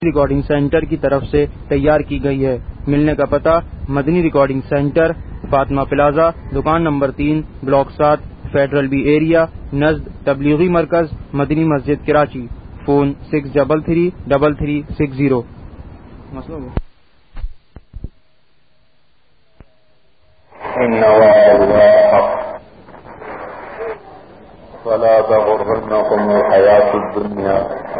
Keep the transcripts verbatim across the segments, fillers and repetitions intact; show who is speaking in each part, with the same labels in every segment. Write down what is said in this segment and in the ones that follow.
Speaker 1: Recording centre کی طرف سے تیار کی گئی ہے۔ ملنے کا پتہ Madani recording centre, Fatima plaza, دکان نمبر تین، بلاک سات، فیڈرل بی ایریا، نزد تبلیغی مرکز مدنی مسجد Karachi. Phone six double three double three six zero.
Speaker 2: إن وعد الله حق فلا تغرنكم الحياة الدنيا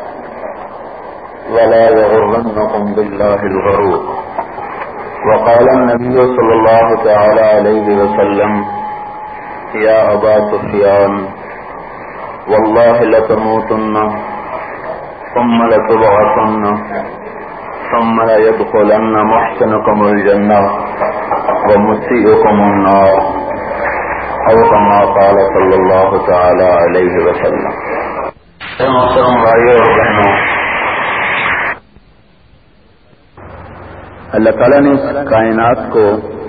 Speaker 2: ولا يغرنكم بالله الغرور. وقال النبي صلى الله تعالى عليه وسلم: يا أبا سفيان والله لتموتن ثم لتبعثن ثم ليدخلن محسنكم الجنة ومسيئكم النار، أو كما قال صلی اللہ تعالی علیہ وسلم. محترم بھائیوں اور بہنوں، اللہ تعالیٰ نے اس کائنات کو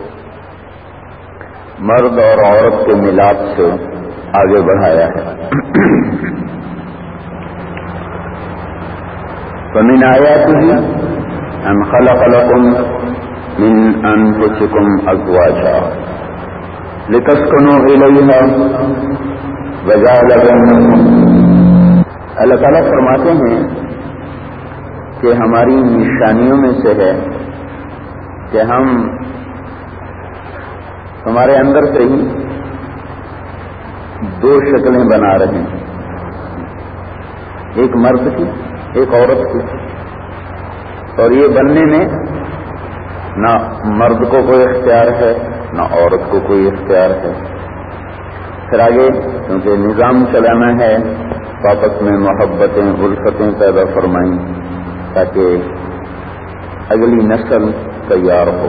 Speaker 2: مرد اور عورت کے ملاپ سے آگے بڑھایا ہے. فمن آیاتہ ان خلق لکم من انفسکم ازواجا لتسکنوا الیہا وجعل بینکم. اللہ تعالیٰ فرماتے ہیں کہ ہماری نشانیوں میں سے ہے کہ ہم ہمارے اندر سے ہی دو شکلیں بنا رہے ہیں، ایک مرد کی ایک عورت کی، اور یہ بننے میں نہ مرد کو کوئی اختیار ہے نہ عورت کو کوئی اختیار ہے. پھر آگے کیونکہ نظام چلانا ہے تو آپس میں محبتیں الفتیں پیدا فرمائیں تاکہ اگلی نسل تیار ہو.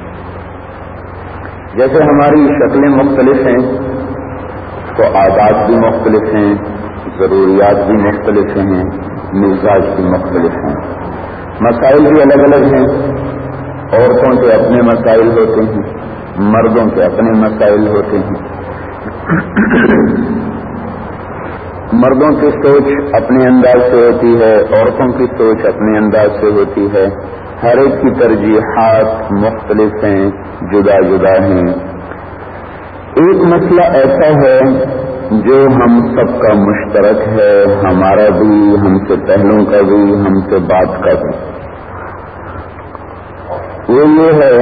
Speaker 2: جیسے ہماری شکلیں مختلف ہیں تو عادات بھی مختلف ہیں، ضروریات بھی مختلف ہیں، مزاج بھی مختلف ہیں، مسائل بھی الگ الگ ہیں. عورتوں کے اپنے مسائل ہوتے ہیں، مردوں کے اپنے مسائل ہوتے ہیں. مردوں کی سوچ اپنے انداز سے ہوتی ہے، عورتوں کی سوچ اپنے انداز سے ہوتی ہے. ہر ایک کی ترجیحات مختلف ہیں، جدا جدا ہیں. ایک مسئلہ ایسا ہے جو ہم سب کا مشترک ہے، ہمارا بھی، ہم سے پہلوں کا بھی، ہم سے بعد کا بھی. وہ یہ ہے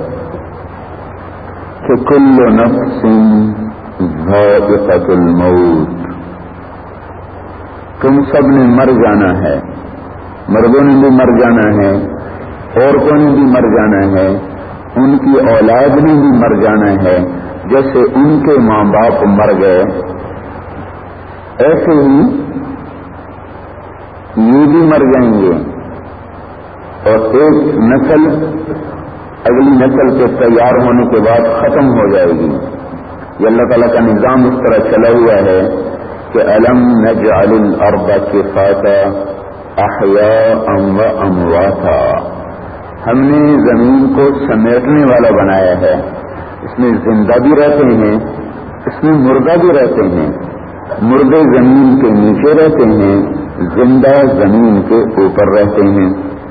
Speaker 2: کہ کل نفس ذائقۃ الموت. تم سب نے مر جانا ہے، مردوں نے بھی مر جانا ہے، عورتوں نے بھی مر جانا ہے، ان کی اولاد نے بھی مر جانا ہے. جیسے ان کے ماں باپ مر گئے ایسے ہی یہ بھی مر جائیں گے، اور ایک نسل اگلی نسل کے تیار ہونے کے بعد ختم ہو جائے گی. یہ اللہ تعالیٰ کا نظام اس طرح چلا ہوا ہے کہ الم نجعل الارض کفاتا احیاء و امواتا. ہم نے زمین کو سمیٹنے والا بنایا ہے، اس میں زندہ بھی رہتے ہیں، اس میں مردہ بھی رہتے ہیں. مردے زمین کے نیچے رہتے ہیں، زندہ زمین کے اوپر رہتے ہیں.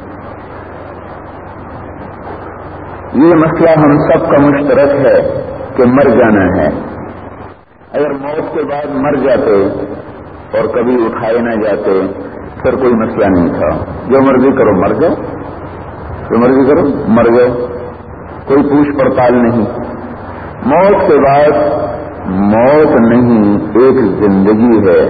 Speaker 2: یہ مسئلہ ہم سب کا مشترک ہے کہ مر جانا ہے. اگر موت کے بعد مر جاتے اور کبھی اٹھائے نہ جاتے پھر کوئی مسئلہ نہیں تھا. جو مرضی کرو مر گئے، جو مرضی کرو مر گئے، کوئی پوچھ پڑتال نہیں. موت کے بعد موت نہیں، ایک زندگی ہے.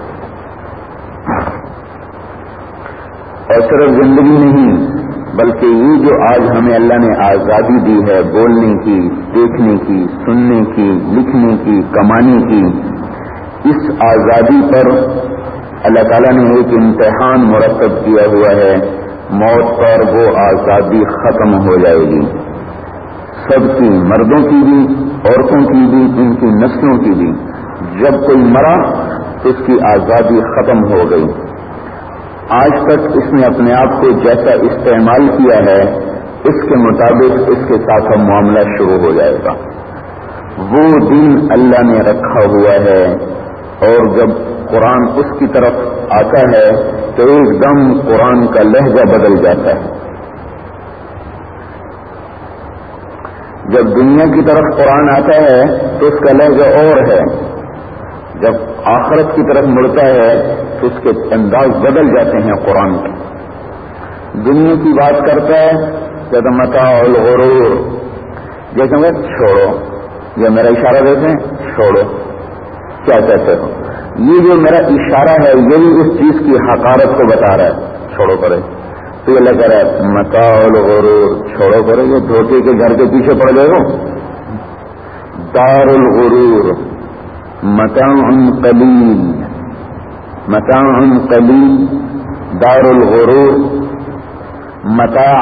Speaker 2: اور صرف زندگی نہیں بلکہ یہ جو آج ہمیں اللہ نے آزادی دی ہے بولنے کی، دیکھنے کی، سننے کی، لکھنے کی، کمانے کی، اس آزادی پر اللہ تعالیٰ نے ایک امتحان مرتب کیا ہوا ہے. موت پر وہ آزادی ختم ہو جائے گی، سب کی، مردوں کی بھی، عورتوں کی بھی، ان کی نسلوں کی بھی. جب کوئی مرا تو اس کی آزادی ختم ہو گئی. آج تک اس نے اپنے آپ کو جیسا استعمال کیا ہے اس کے مطابق اس کے ساتھ اب معاملہ شروع ہو جائے گا. وہ دین اللہ نے رکھا ہوا ہے، اور جب قرآن اس کی طرف آتا ہے تو ایک دم قرآن کا لہجہ بدل جاتا ہے. جب دنیا کی طرف قرآن آتا ہے تو اس کا لہجہ اور ہے، جب آخرت کی طرف مڑتا ہے تو اس کے انداز بدل جاتے ہیں قرآن کے. دنیا کی بات کرتا ہے جب متاع الغرور، جیسے میں چھوڑو، یہ میرا اشارہ دیتے ہیں چھوڑو، کیا کہتے ہو؟ یہ جو میرا اشارہ ہے یہ بھی اس چیز کی حقارت کو بتا رہا ہے، چھوڑو کرے. تو یہ لگ رہا ہے متاع الغرور، چھوڑو کرے، یہ دھوکے کے گھر کے پیچھے پڑ گئے ہو. دار الغرور متاع قلیل، متاع قلیل، دار الغرور متاع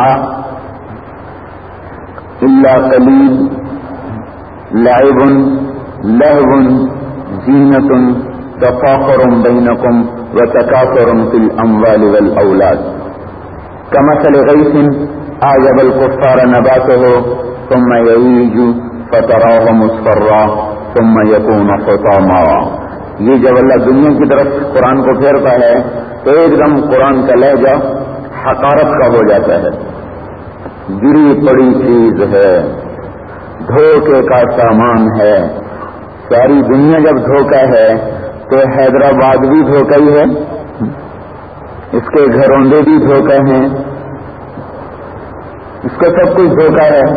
Speaker 2: الا قلیل، لعب لهو زینۃ تفاخر بینکم وتکاثر فی الاموال والاولاد کمثل غیث اعجب الکفار نباته ثم یہیج فتراہ مصفرا ثم یکون حطاما. یہ جب اللہ دنیا کی طرف قرآن کو پھیرتا ہے تو ایک دم قرآن کا لہجہ حقارت کا ہو جاتا ہے. گری پڑی چیز ہے، دھوکے کا سامان ہے. ساری دنیا جب دھوکا ہے تو حیدرآباد بھی دھوکا ہی ہے، اس کے گھروندے بھی دھوکا ہیں، اس کا سب کچھ دھوکا ہے.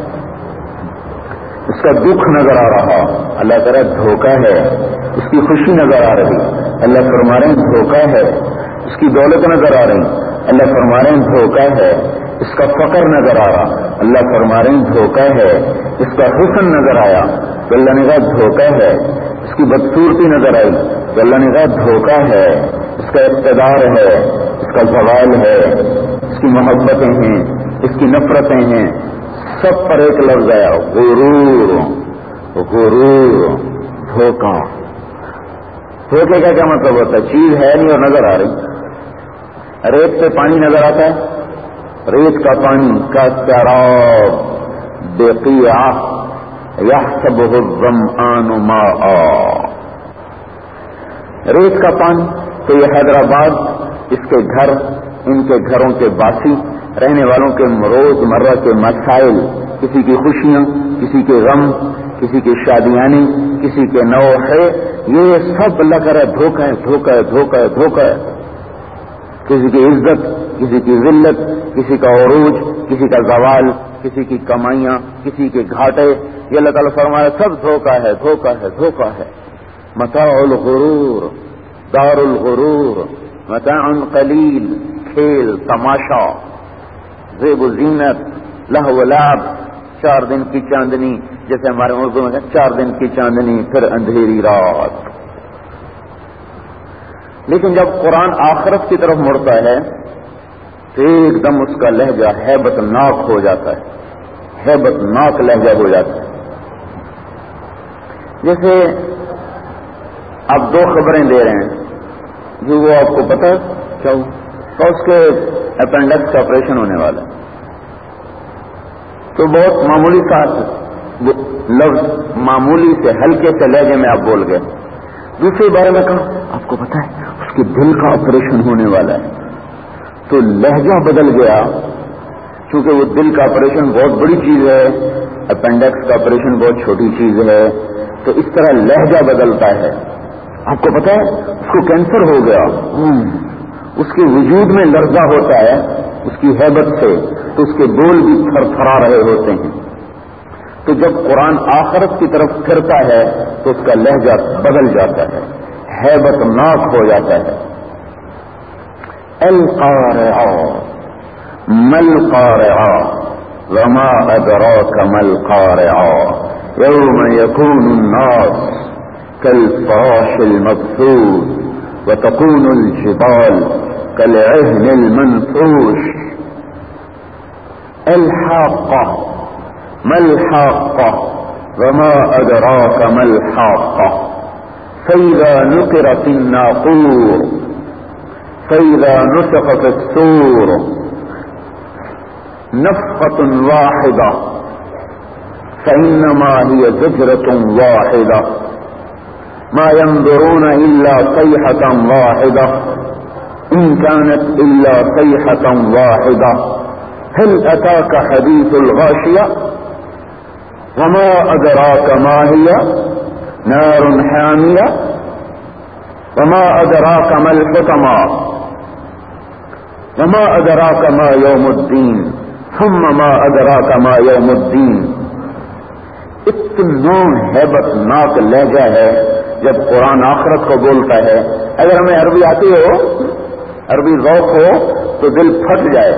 Speaker 2: اس کا دکھ نظر آ رہا، اللہ تعالیٰ دھوکا ہے. اس کی خوشی نظر آ رہی، اللہ فرما رہے ہیں دھوکا ہے. اس کی دولت نظر آ رہی، اللہ فرما رہے ہیں دھوکا ہے. اس کا فقر نظر آ رہا، اللہ فرما رہے ہیں دھوکا ہے. اس کا حسن نظر آیا تو اللہ نے کہا دھوکا ہے. اس کی بدصورتی نظر آئی تو اللہ نے کہا دھوکا ہے. اس کا اقتدار ہے، اس کا زوال ہے، اس کی محبتیں ہیں، اس کی نفرتیں ہیں، سب پر ایک لفظ آیا غرور. غرور دھوکا. دھوکے کا کیا مطلب ہوتا ہے؟ چیز ہے نہیں اور نظر آ رہی. ریت پہ پانی نظر آتا ہے، ریت کا پانی کا سراب بقیع یحسبہ الظمآن ماء. ریت کا پانی تو یہ حیدرآباد، اس کے گھر، ان کے گھروں کے باسی رہنے والوں کے روز مرہ کے مسائل، کسی کی خوشیاں، کسی کے غم، کسی کی شادیاں، کسی کے نوحے، یہ سب اللہ کر رہا ہے دھوکہ ہے، دھوکہ ہے، دھوکہ ہے، دھوکہ ہے. کسی کی عزت، کسی کی ذلت، کسی کا عروج، کسی کا زوال، کسی کی کمائیاں، کسی کے گھاٹے، یہ اللہ تعالیٰ فرمایا سب دھوکہ ہے، دھوکہ ہے، دھوکہ ہے. متاع الغرور، دار الغرور، متاع قلیل، کھیل تماشا، زیب و زینت، لہو و لعب، چار دن کی چاندنی، جیسے ہمارے اردو میں کہتے ہیں چار دن کی چاندنی پھر اندھیری رات. لیکن جب قرآن آخرت کی طرف مڑتا ہے تو ایک دم اس کا لہجہ ہیبت ناک ہو جاتا ہے، ہیبت ناک لہجہ ہو جاتا ہے. جیسے آپ دو خبریں دے رہے ہیں، جو وہ آپ کو پتا کیا ہو تو اس کے اپینڈکس کا آپریشن ہونے والا ہے، تو بہت معمولی سا لفظ، معمولی سے ہلکے سے لہجے میں آپ بول گئے. دوسرے بارے میں کہا آپ کو پتا ہے اس کے دل کا آپریشن ہونے والا ہے، تو لہجہ بدل گیا. چونکہ وہ دل کا آپریشن بہت بڑی چیز ہے، اپینڈکس کا آپریشن بہت چھوٹی چیز ہے، تو اس طرح لہجہ بدلتا ہے. آپ کو پتا ہے اس کو کینسر ہو گیا، اس کے وجود میں لرزہ ہوتا ہے اس کی ہیبت سے، تو اس کے بول بھی تھر تھرا رہے ہوتے ہیں. تو جب قرآن آخرت کی طرف پھرتا ہے تو اس کا لہجہ بدل جاتا ہے، ہیبت ناک ہو جاتا ہے. القارعہ مل قارعہ وما ادراک مل قارعہ یوم یکون الناس کالفراش المبثوث وتكون الجبال كالعهن المنفوش. الحاقة ما الحاقة وما أدراك ما الحاقة فإذا نقر في الناقور فإذا نفخ في الصور نفخة واحدة فإنما هي زجرة واحدة ما ينظرون إلا صيحة واحدة إن كانت إلا صيحة واحدة هل أتاك حديث الغاشية وما أدراك ما هي نار حامية وما أدراك ما الحطمة وما أدراك ما يوم الدين ثم ما أدراك ما يوم الدين. اتنا ہیبت ناک لہجہ ہے جب قرآن آخرت کو بولتا ہے. اگر ہمیں عربی آتی ہو، عربی ذوق ہو تو دل پھٹ جائے.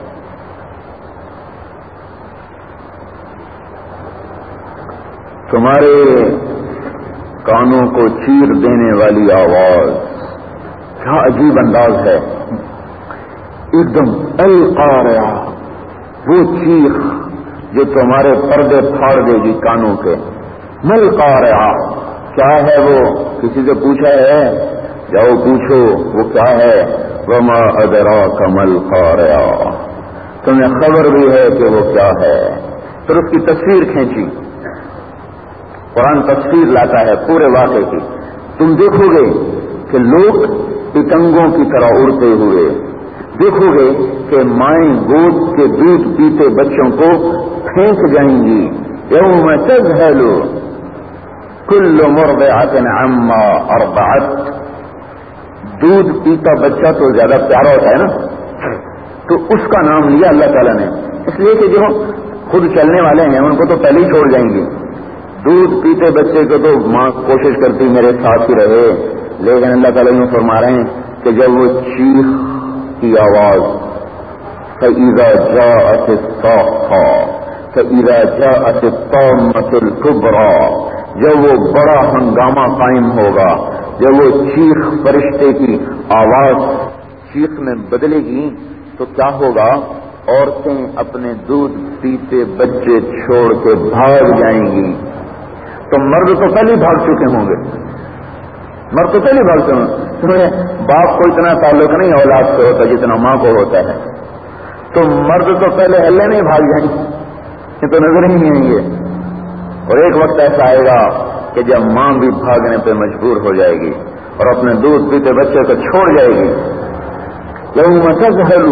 Speaker 2: تمہارے کانوں کو چیر دینے والی آواز، کیا عجیب انداز ہے. ایک دم القارعہ، وہ چیخ جو تمہارے پردے پھاڑ دے گی کانوں کے. مل قارعہ، کیا ہے وہ؟ کسی سے پوچھا ہے؟ جاؤ پوچھو وہ کیا ہے. وما ادراک مل قارعہ، تمہیں خبر بھی ہے کہ وہ کیا ہے. پھر اس کی تصویر کھینچی. قرآن تصویر لاتا ہے پورے واقعے کی. تم دیکھو گے کہ لوگ پتنگوں کی طرح اڑتے ہوئے، دیکھو گے کہ مائیں گود کے دودھ پیتے بچوں کو پھینک جائیں گی. یوم تذہل کل مرضعۃ عما ارضعت. دودھ پیتا بچہ تو زیادہ پیارا ہوتا ہے نا، تو اس کا نام لیا اللہ تعالیٰ نے، اس لیے کہ جو خود چلنے والے ہیں ان کو تو پہلے ہی چھوڑ جائیں گے. دودھ پیتے بچے کو تو ماں کوشش کرتی میرے ساتھ ہی رہے، لیکن اللہ تعالیٰ یوں فرما رہے ہیں کہ جب وہ چیخ کی آواز فَإِذَا جَاءَتِ الصَّاخَّةُ فَإِذَا جَاءَتِ الطَّامَّةُ الْكُبْرَى، جب وہ بڑا ہنگامہ قائم ہوگا، جب وہ چیخ فرشتے کی آواز چیخ میں بدلے گی تو کیا ہوگا؟ عورتیں اپنے دودھ پیتے بچے چھوڑ کے بھاگ جائیں گی. تو مرد تو پہلے بھاگ چکے ہوں گے، مرد تو پہلے بھاگ چکے ہوں گے. تمہیں باپ کو اتنا تعلق نہیں اولاد سے ہوتا جتنا ماں کو ہوتا ہے. تو مرد تو پہلے ہلے نہیں بھاگ جائیں گے، یہ تو نظر ہی نہیں آئیں گے. اور ایک وقت ایسا آئے گا کہ جب ماں بھی بھاگنے پہ مجبور ہو جائے گی اور اپنے دودھ پیتے بچے کو چھوڑ جائے گی. یوم تذہل،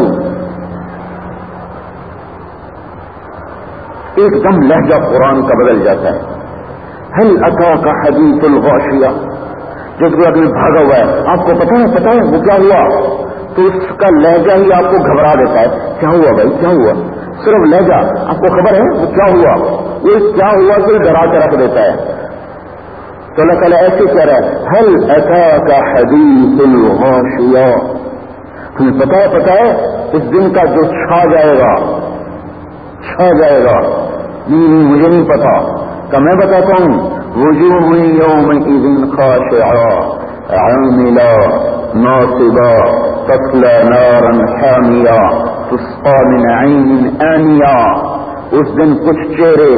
Speaker 2: ایک دم لہجہ قرآن کا بدل جاتا ہے. هل اتاک حدیث الغاشیہ، جب کوئی آدمی بھاگا ہوا ہے، آپ کو پتا ہے پتا ہے وہ کیا ہوا، تو اس کا لہجہ ہی آپ کو گھبرا دیتا ہے. کیا ہوا بھائی کیا ہوا؟ صرف لہجہ آپ کو خبر ہے وہ کیا ہوا، یہ کیا ہوا کوئی ڈرا کے رکھ دیتا ہے. تو اللہ تعالیٰ ایسے کہہ رہا ہے هل اتاک حدیث الغاشیہ. تمہیں پتا ہے پتا ہے اس دن کا جو چھا جائے گا، چھا جائے گا. نہیں نہیں مجھے نہیں پتا، کہ میں بتاتا ہوں. وجوہ یومئذ خاشعہ عاملہ ناصبہ تصلی نارا حامیہ تسقی من عین آنیہ. اس دن کچھ چہرے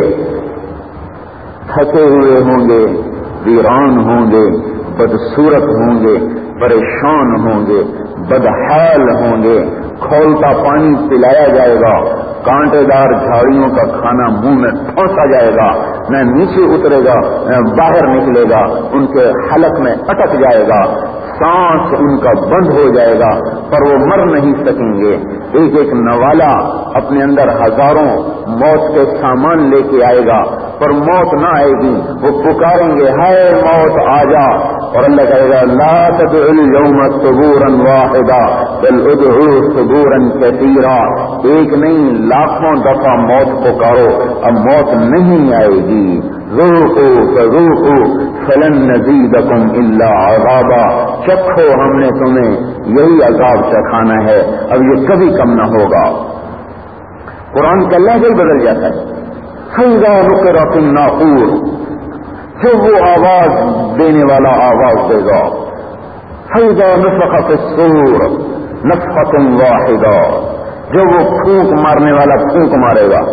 Speaker 2: تھکے ہوئے ہوں گے، ویران ہوں گے، بدصورت ہوں گے، پریشان ہوں گے، بدحال ہوں گے. کھولتا پانی پلایا جائے گا، کانٹے دار جھاڑیوں کا کھانا منہ میں ٹھونسا جائے گا، نہ نیچے اترے گا نہ باہر نکلے گا، ان کے حلق میں اٹک جائے گا، سانس ان کا بند ہو جائے گا، پر وہ مر نہیں سکیں گے. ایک ایک نوالا اپنے اندر ہزاروں موت کے سامان لے کے آئے گا، پر موت نہ آئے گی. وہ پکاریں گے ہائے موت آ جا، اور اللہ کہے گا لا تدعوا اليوم ثبورا واحدا بل ادعوا ثبورا كثيرا. ایک نہیں لاکھوں دفعہ موت پکارو، اب موت نہیں آئے گی. ذوقوا فذوقوا فلن نزيدكم الا عذابا. چکھو ہم نے تمہیں یہی عذاب چکھانا ہے، اب یہ کبھی کم نہ ہوگا. قرآن کا لہجہ بدل جاتا ہے. فَإِذَا نُقِرَ فِي النَّاقُورِ، جب وہ آواز دینے والا آواز دے گا. فَإِذَا نُفِخَ فِي الصُّورِ نَفْخَةٌ وَاحِدَةٌ، جب وہ پھونک مارنے والا پھونک مارے گا.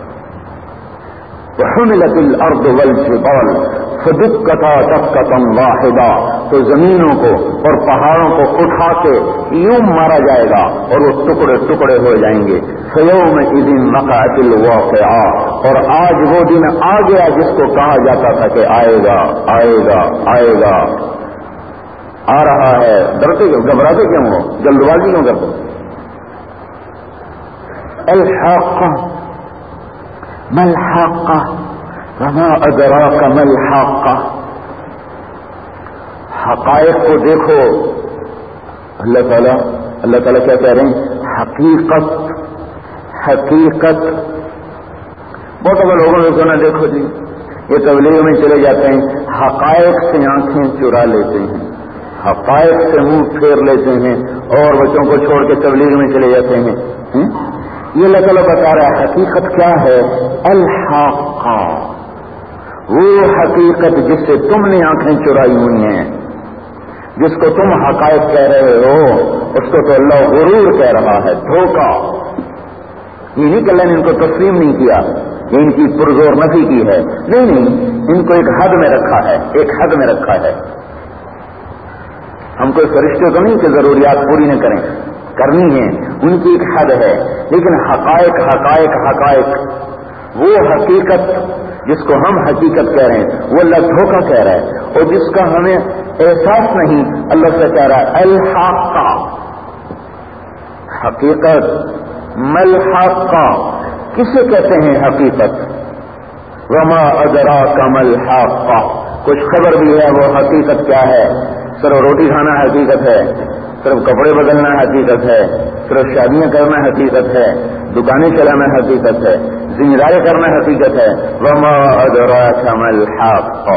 Speaker 2: وَحُمِلَتِ الْأَرْضُ وَالْجِبَالُ فَدُكَّتَا دَكَّةً وَاحِدَةً، تو زمینوں کو اور پہاڑوں کو اٹھا کے یوں مارا جائے گا اور وہ ٹکڑے ٹکڑے ہو جائیں گے. فَيَوْمَئِذٍ وَقَعَتِ الْوَاقِعَةُ، اور آج وہ دن آ گیا جس کو کہا جاتا تھا کہ آئے گا آئے گا آئے گا آ رہا ہے، ڈرتے کیوں، گھبراتے کیوں ہو، جلد بازی کیوں کرتے؟ الحاقہ ما الحاقہ وما ادراک ما الحاقہ، حقائق کو دیکھو. اللہ تعالیٰ اللہ تعالیٰ کیا کہہ رہے ہیں؟ حقیقت حقیقت. بہت سارے لوگوں نے سنا دیکھو جی یہ تبلیغ میں چلے جاتے ہیں، حقائق سے آنکھیں چرا لیتے ہیں، حقائق سے منہ پھیر لیتے ہیں اور بچوں کو چھوڑ کے تبلیغ میں چلے جاتے ہیں. یہ اللہ تعالیٰ بتا رہا ہے حقیقت کیا ہے؟ الحاقہ، وہ حقیقت جس سے تم نے آنکھیں چرائی ہوئی ہیں، جس کو تم حقائق کہہ رہے ہو اس کو تو اللہ غرور کہہ رہا ہے، دھوکہ. یہ نہیں کہ اللہ نے ان کو تسلیم نہیں کیا، یہ ان کی پرزور نفی کی ہے، نہیں نہیں، ان کو ایک حد میں رکھا ہے، ایک حد میں رکھا ہے. ہم کوئی فرشتے تو نہیں کہ ضروریات پوری نہ کریں، کرنی ہے، ان کی ایک حد ہے. لیکن حقائق حقائق حقائق وہ حقیقت جس کو ہم حقیقت کہہ رہے ہیں وہ اللہ دھوکہ کہہ رہا ہے، اور جس کا ہمیں احساس نہیں اللہ سے کہہ رہا ہے الحاقہ. حقیقت ملحاقہ کسے کہتے ہیں حقیقت؟ وما ادراک ما الحاقہ، کچھ خبر بھی ہے وہ حقیقت کیا ہے. صرف روٹی کھانا حقیقت ہے، صرف کپڑے بدلنا حقیقت ہے، صرف شادیاں کرنا حقیقت ہے، دکانیں چلانا حقیقت ہے، ذمہ داری کرنا حقیقت ہے. وما ادراک ما الحاقہ.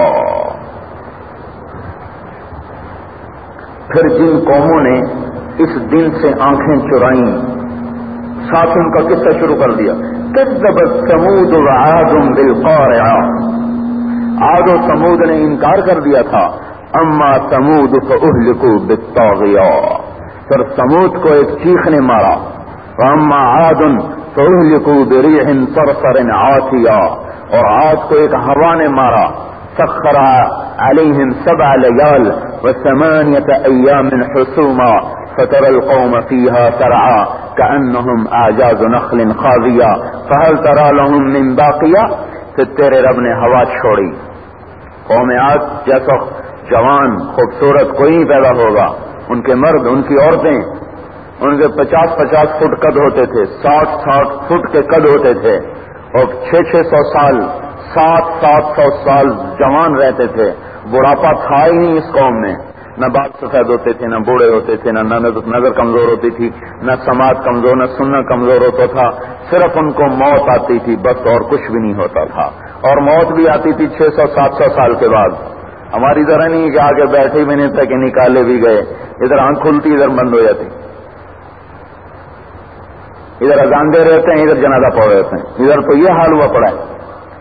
Speaker 2: پھر جن قوموں نے اس دن سے آنکھیں چرائیں، ساتھ ان کا قصہ شروع کر دیا. کذبت ثمود وعاد بالقارعہ، عاد و ثمود نے انکار کر دیا تھا. اما ثمود فاہلکوا بالطاغیہ، پھر ثمود کو ایک چیخ نے مارا. واما عاد فاہلکوا بریح صرصر عاتیہ، اور عاد کو ایک ہوا نے مارا. سخر علیہم سبع لیال وثمانیۃ ایام حسوما فترى القوم فيها سرعا كأنهم اعجاز نخل خاوية فهل ترى لهم من باقية. پھر تیرے رب نے ہوا چھوڑی. قوم عاد جیسا جوان خوبصورت کوئی نہیں پیدا ہوگا، ان کے مرد ان کی عورتیں ان کے پچاس پچاس فٹ قد ہوتے تھے، ساٹھ ساٹھ فٹ کے قد ہوتے تھے، اور چھ چھ سو سال سات سات سو سال جوان رہتے تھے. بڑھاپا تھا ہی نہیں اس قوم میں، نہ بال سفید ہوتے تھے، نہ بوڑھے ہوتے تھے، نہ نظر کمزور ہوتی تھی، نہ سماعت کمزور، نہ سننا کمزور ہوتا تھا. صرف ان کو موت آتی تھی بس، اور کچھ بھی نہیں ہوتا تھا. اور موت بھی آتی تھی چھ سو سات سو سال کے بعد. ہماری طرح نہیں کہ آگے بیٹھے بھی نہیں تھے کہ نکالے بھی گئے، ادھر آنکھ کھلتی ادھر بند ہو جاتی، ادھر اذان دے رہتے ہیں ادھر جنازہ پڑھ رہتے ہیں. ادھر تو یہ حال ہوا پڑا ہے.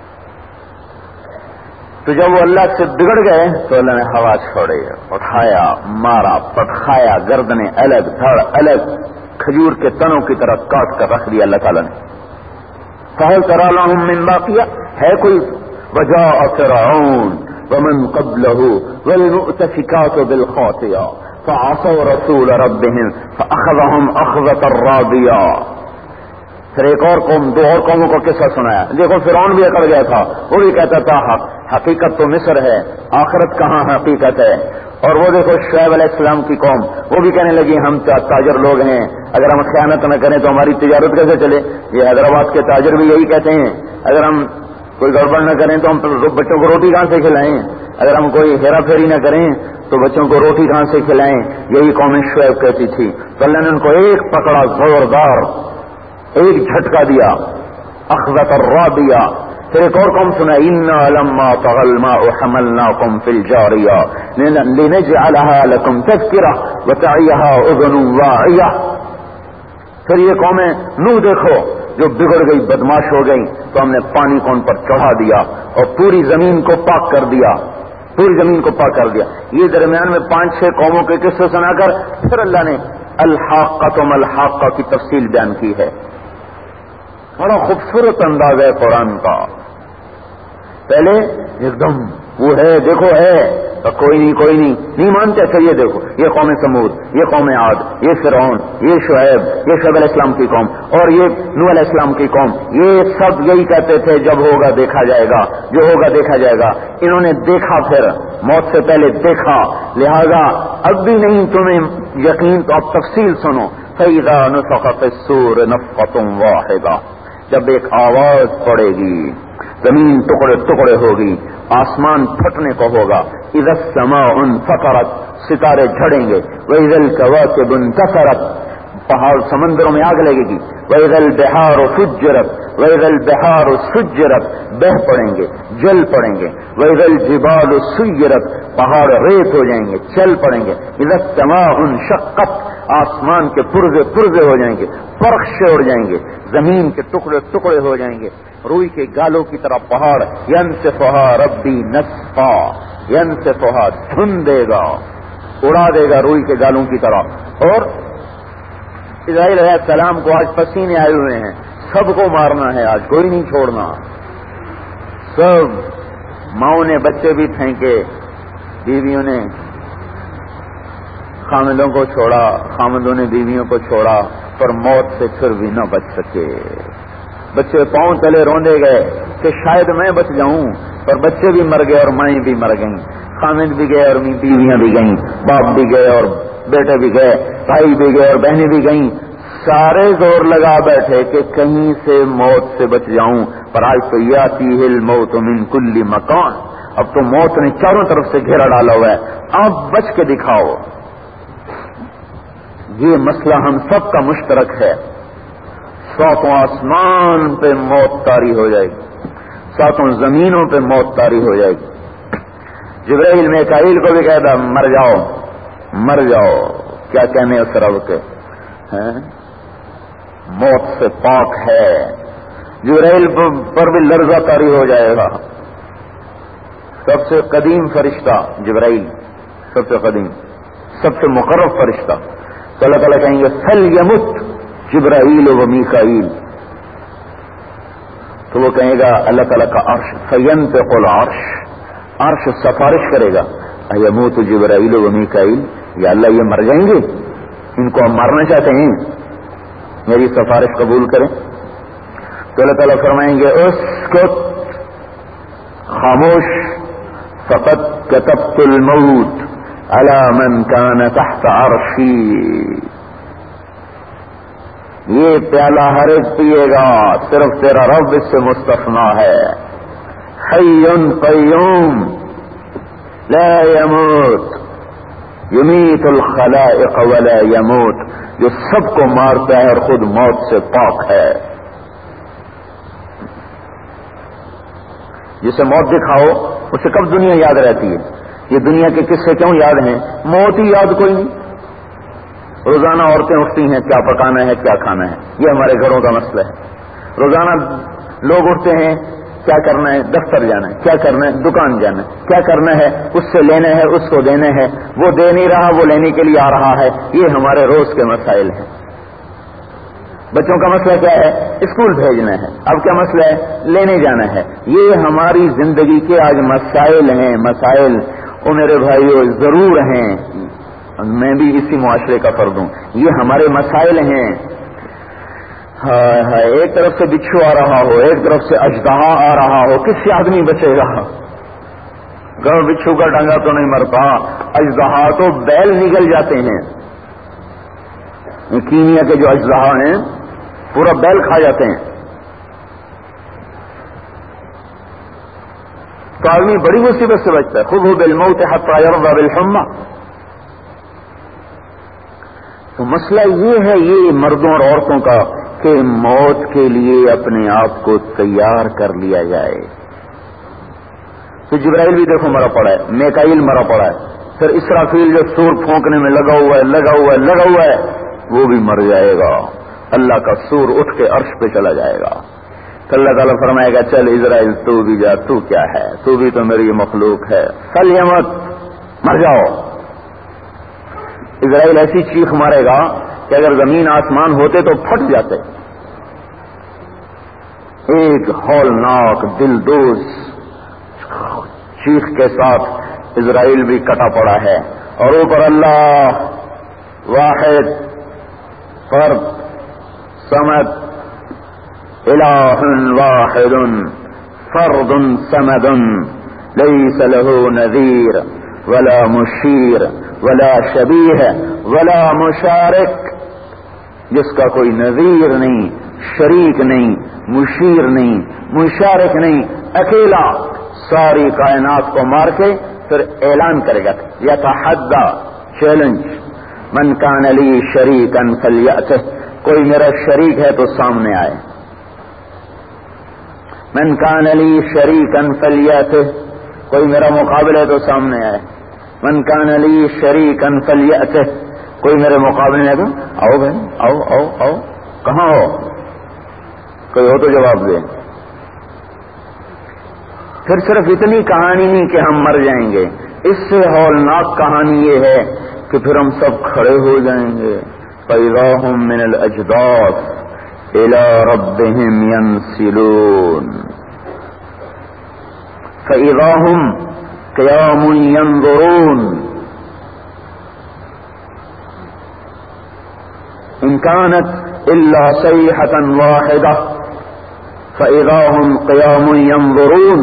Speaker 2: تو جب وہ اللہ سے بگڑ گئے تو اللہ نے ہوا چھوڑی، اٹھایا، مارا، پٹخایا، گردنیں الگ، دھڑ الگ، کھجور کے تنوں کی طرح کاٹ کر رکھ دیا اللہ تعالیٰ نے. فَهَلْ تَرَىٰ لَهُم مِّن بَاقِيَةٍ، ہے کوئی؟ وَجَاءَ فِرْعَوْنُ وَمَن قَبْلَهُ وَالْمُؤْتَفِكَاتُ بِالْخَاطِئَةِ فَعَصَوْا رَسُولَ رَبِّهِمْ فَأَخَذَهُمْ أَخْذَةً رَّابِيَةً. پھر ایک اور قوم، دو اور قوموں کو قصہ سنایا. دیکھو فرعون بھی اکڑ گیا تھا، وہ بھی کہتا تھا حقیقت تو مصر ہے، آخرت کہاں حقیقت ہے. اور وہ دیکھو شعیب علیہ السلام کی قوم، وہ بھی کہنے لگی ہم تاجر لوگ ہیں، اگر ہم خیانت نہ کریں تو ہماری تجارت کیسے چلے. یہ حیدرآباد کے تاجر بھی یہی کہتے ہیں، اگر ہم کوئی گڑبڑ نہ کریں تو ہم بچوں کو روٹی کہاں سے کھلائیں، اگر ہم کوئی ہیرا پھیری نہ کریں تو بچوں کو روٹی کہاں سے کھلائیں. یہی قوم شعیب کہتی تھی. تو اللہ نے ان کو ایک پکڑا، زوردار ایک جھٹکا دیا، اخذت الرابیہ. پھر ایک اور قوم سنا، انا لما طغى الماء حملناكم في الجارية لنجعلها لكم تذكرة وتعيها اذن واعية. پھر یہ قومیں نوح دیکھو جو بگڑ گئی، بدماش ہو گئی، تو ہم نے پانی کو ان پر چڑھا دیا اور پوری زمین کو پاک کر دیا، پوری زمین کو پاک کر دیا. یہ درمیان میں پانچ چھ قوموں کے قصے سنا کر پھر اللہ نے الحاقۃ ملحاقہ کی تفصیل بیان کی ہے. بڑا خوبصورت انداز ہے قرآن کا. پہلے ایک دم وہ ہے، دیکھو ہے، تو کوئی نہیں کوئی نہیں نہیں مانتے. اچھا یہ دیکھو، یہ قوم سمود، یہ قوم عاد، یہ فرعون، یہ شعیب، یہ شعیب علیہ السلام کی قوم، اور یہ نوح علیہ السلام کی قوم، یہ سب یہی کہتے تھے جب ہوگا دیکھا جائے گا، جو ہوگا دیکھا جائے گا. انہوں نے دیکھا، پھر موت سے پہلے دیکھا، لہذا اب بھی نہیں تمہیں یقین تو اب تفصیل سنو. فَإِذَا نُفِخَ فِي الصُّورِ نَفْخَةٌ وَاحِدَةٌ، جب ایک آواز پڑے گی زمین ٹکڑے ٹکڑے ہوگی، آسمان پھٹنے کو ہوگا. اِذَا السَّمَاءُ انفَطَرَتْ، ستارے جھڑیں گے. وَإِذَا الْكَوَاكِبُ انتَثَرَتْ، پہاڑ سمندروں میں آگ لگے گی. وَإِذَا الْبِحَارُ فُجِّرَتْ وَإِذَا الْبِحَارُ سُجِّرَتْ، بہہ پڑیں گے، جل پڑیں گے. وَإِذَا الْجِبَالُ سُيِّرَتْ، پہاڑ ریت ہو جائیں گے، چل پڑیں گے. اِذَا السَّمَاءُ انشَقَّتْ، آسمان کے پرزے پرزے ہو جائیں گے، پرخ سے اڑ جائیں گے، زمین کے ٹکڑے ٹکڑے ہو جائیں گے. روئی کے گالوں کی طرح پہاڑ يَنسِفُهَا رَبِّي نَسْفًا، يَنسِفُهَا دھن دے گا، اڑا دے گا روئی کے گالوں کی طرح. اور اسرائیل علیہ السلام کو آج پسینے آئے ہوئے ہیں، سب کو مارنا ہے، آج کوئی نہیں چھوڑنا. سب ماؤں نے بچے بھی پھینکے، بیویوں نے خامدوں کو چھوڑا، خامدوں نے بیویوں کو چھوڑا، پر موت سے پھر بھی نہ بچ سکے. بچے پاؤں تلے روندے گئے کہ شاید میں بچ جاؤں، پر بچے بھی مر گئے اور مائیں بھی مر گئیں، خامد بھی گئے اور بیویاں بھی گئیں، باپ بھی گئے اور بیٹے بھی گئے، بھائی بھی گئے اور بہنیں بھی گئیں. سارے زور لگا بیٹھے کہ کہیں سے موت سے بچ جاؤں، پر آج تو یاتی الموت من کل مکان، اب تو موت نے چاروں طرف سے گھیرا ڈالا ہوا ہے، اب بچ کے دکھاؤ. یہ مسئلہ ہم سب کا مشترک ہے. ساتوں آسمان پہ موت طاری ہو جائے گی، ساتوں زمینوں پہ موت طاری ہو جائے گی. جبرائیل میکائیل کو بھی کہتا مر جاؤ مر جاؤ، کیا کہنے اس رب کے، موت سے پاک ہے. جبرائیل پر بھی لرزہ طاری ہو جائے گا. سب سے قدیم فرشتہ جبرائیل، سب سے قدیم، سب سے مقرب فرشتہ. تو اللہ تعالیٰ کہیں گے فَلْيَمُتْ جبرائیل و میکائیل، تو وہ کہے گا اللہ تعالیٰ کا عرش فَيَنْطِقُ الْعَرْشُ، عرش سفارش کرے گا اَيَمُوتُ جبرائیل و میکائیل، یا اللہ یہ مر جائیں گے، ان کو ہم مارنا چاہتے ہیں، میری سفارش قبول کریں. تو اللہ تعالیٰ فرمائیں گے اسکت، خاموش، فقد كتبت الموت على من كان تحت عرشی، یہ پیالہ ہر ایک پیے گا، صرف تیرا رب اس سے مستثنا ہے. حی قیوم لا يموت یمیت الخلائق ولا يموت، جو سب کو مارتا ہے اور خود موت سے پاک ہے. جسے موت دکھاؤ اسے کب دنیا یاد رہتی ہے؟ یہ دنیا کے قصے کیوں یاد ہیں؟ موت ہی یاد کوئی نہیں. روزانہ عورتیں اٹھتی ہیں کیا پکانا ہے کیا کھانا ہے، یہ ہمارے گھروں کا مسئلہ ہے. روزانہ لوگ اٹھتے ہیں کیا کرنا ہے، دفتر جانا ہے، کیا کرنا ہے، دکان جانا ہے، کیا کرنا ہے، اس سے لینا ہے، اس کو دینا ہے، وہ دے نہیں رہا وہ لینے کے لیے آ رہا ہے. یہ ہمارے روز کے مسائل ہیں. بچوں کا مسئلہ کیا ہے؟ اسکول بھیجنا ہے. اب کیا مسئلہ ہے؟ لینے جانا ہے. یہ ہماری زندگی کے آج مسائل ہیں. مسائل او میرے بھائیو ضرور ہیں، میں بھی اسی معاشرے کا فرد ہوں. یہ ہمارے مسائل ہیں. ہائے ہائے، ایک طرف سے بچھو آ رہا ہو، ایک طرف سے اژدہا آ رہا ہو، کس سے آدمی بچے گا؟ گھر بچھو کا ڈنگا تو نہیں مرتا، اژدہا تو بیل نگل جاتے ہیں. کینیا کے جو اژدہا ہیں پورا بیل کھا جاتے ہیں. تو آدمی بڑی مصیبت سے بچتا ہے. خذوا بالموت حتى يرضى بالحمى. تو مسئلہ یہ ہے، یہ مردوں اور عورتوں کا، کہ موت کے لیے اپنے آپ کو تیار کر لیا جائے. تو جبرائیل بھی دیکھو مرا پڑا ہے، میکائیل مرا پڑا ہے، پھر اسرافیل جو سور پھونکنے میں لگا ہوا ہے لگا ہوا ہے لگا ہوا ہے وہ بھی مر جائے گا. اللہ کا سور اٹھ کے عرش پہ چلا جائے گا. تو اللہ تعالیٰ فرمائے گا چل اسرائیل تو بھی جا، تو کیا ہے، تو بھی تو میری مخلوق ہے. فلیمت، مر جاؤ. اسرائیل ایسی چیخ مارے گا کہ اگر زمین آسمان ہوتے تو پھٹ جاتے. ایک ہولناک دلدوز چیخ کے ساتھ اسرائیل بھی کٹا پڑا ہے، اور اوپر اللہ واحد فرد صمد الہ واحد فرد صمد ليس له نذير ولا مشير ولا شبیہ ولا مشارک، جس کا کوئی نذیر نہیں، شریک نہیں، مشیر نہیں، مشارک نہیں، اکیلا ساری کائنات کو مار کے پھر اعلان کرے گا، یتحدی، چیلنج، من کان لی شریکا فلیأتہ، کوئی میرا شریک ہے تو سامنے آئے، من کان لی شریکا فلیأتہ، کوئی میرا مقابل ہے تو سامنے آئے، من کان لی شریکا فلیأتہ، کوئی میرے مقابلے ہے تو آؤ بھائی، آؤ آؤ آؤ، کہاں ہو؟ کوئی ہو تو جواب دے۔ پھر صرف اتنی کہانی نہیں کہ ہم مر جائیں گے، اس سے ہولناک کہانی یہ ہے کہ پھر ہم سب کھڑے ہو جائیں گے، فَإِذَا هُم مِّنَ الْأَجْدَاثِ إِلَىٰ رَبِّهِمْ يَنْسِلُونَ، فَإِذَا هُمْ قِيَامٌ يَنظُرُونَ، إِن كَانَتْ إِلَّا صَيْحَةً وَاحِدَةً فَإِذَا هُمْ قِيَامٌ يَنظُرُونَ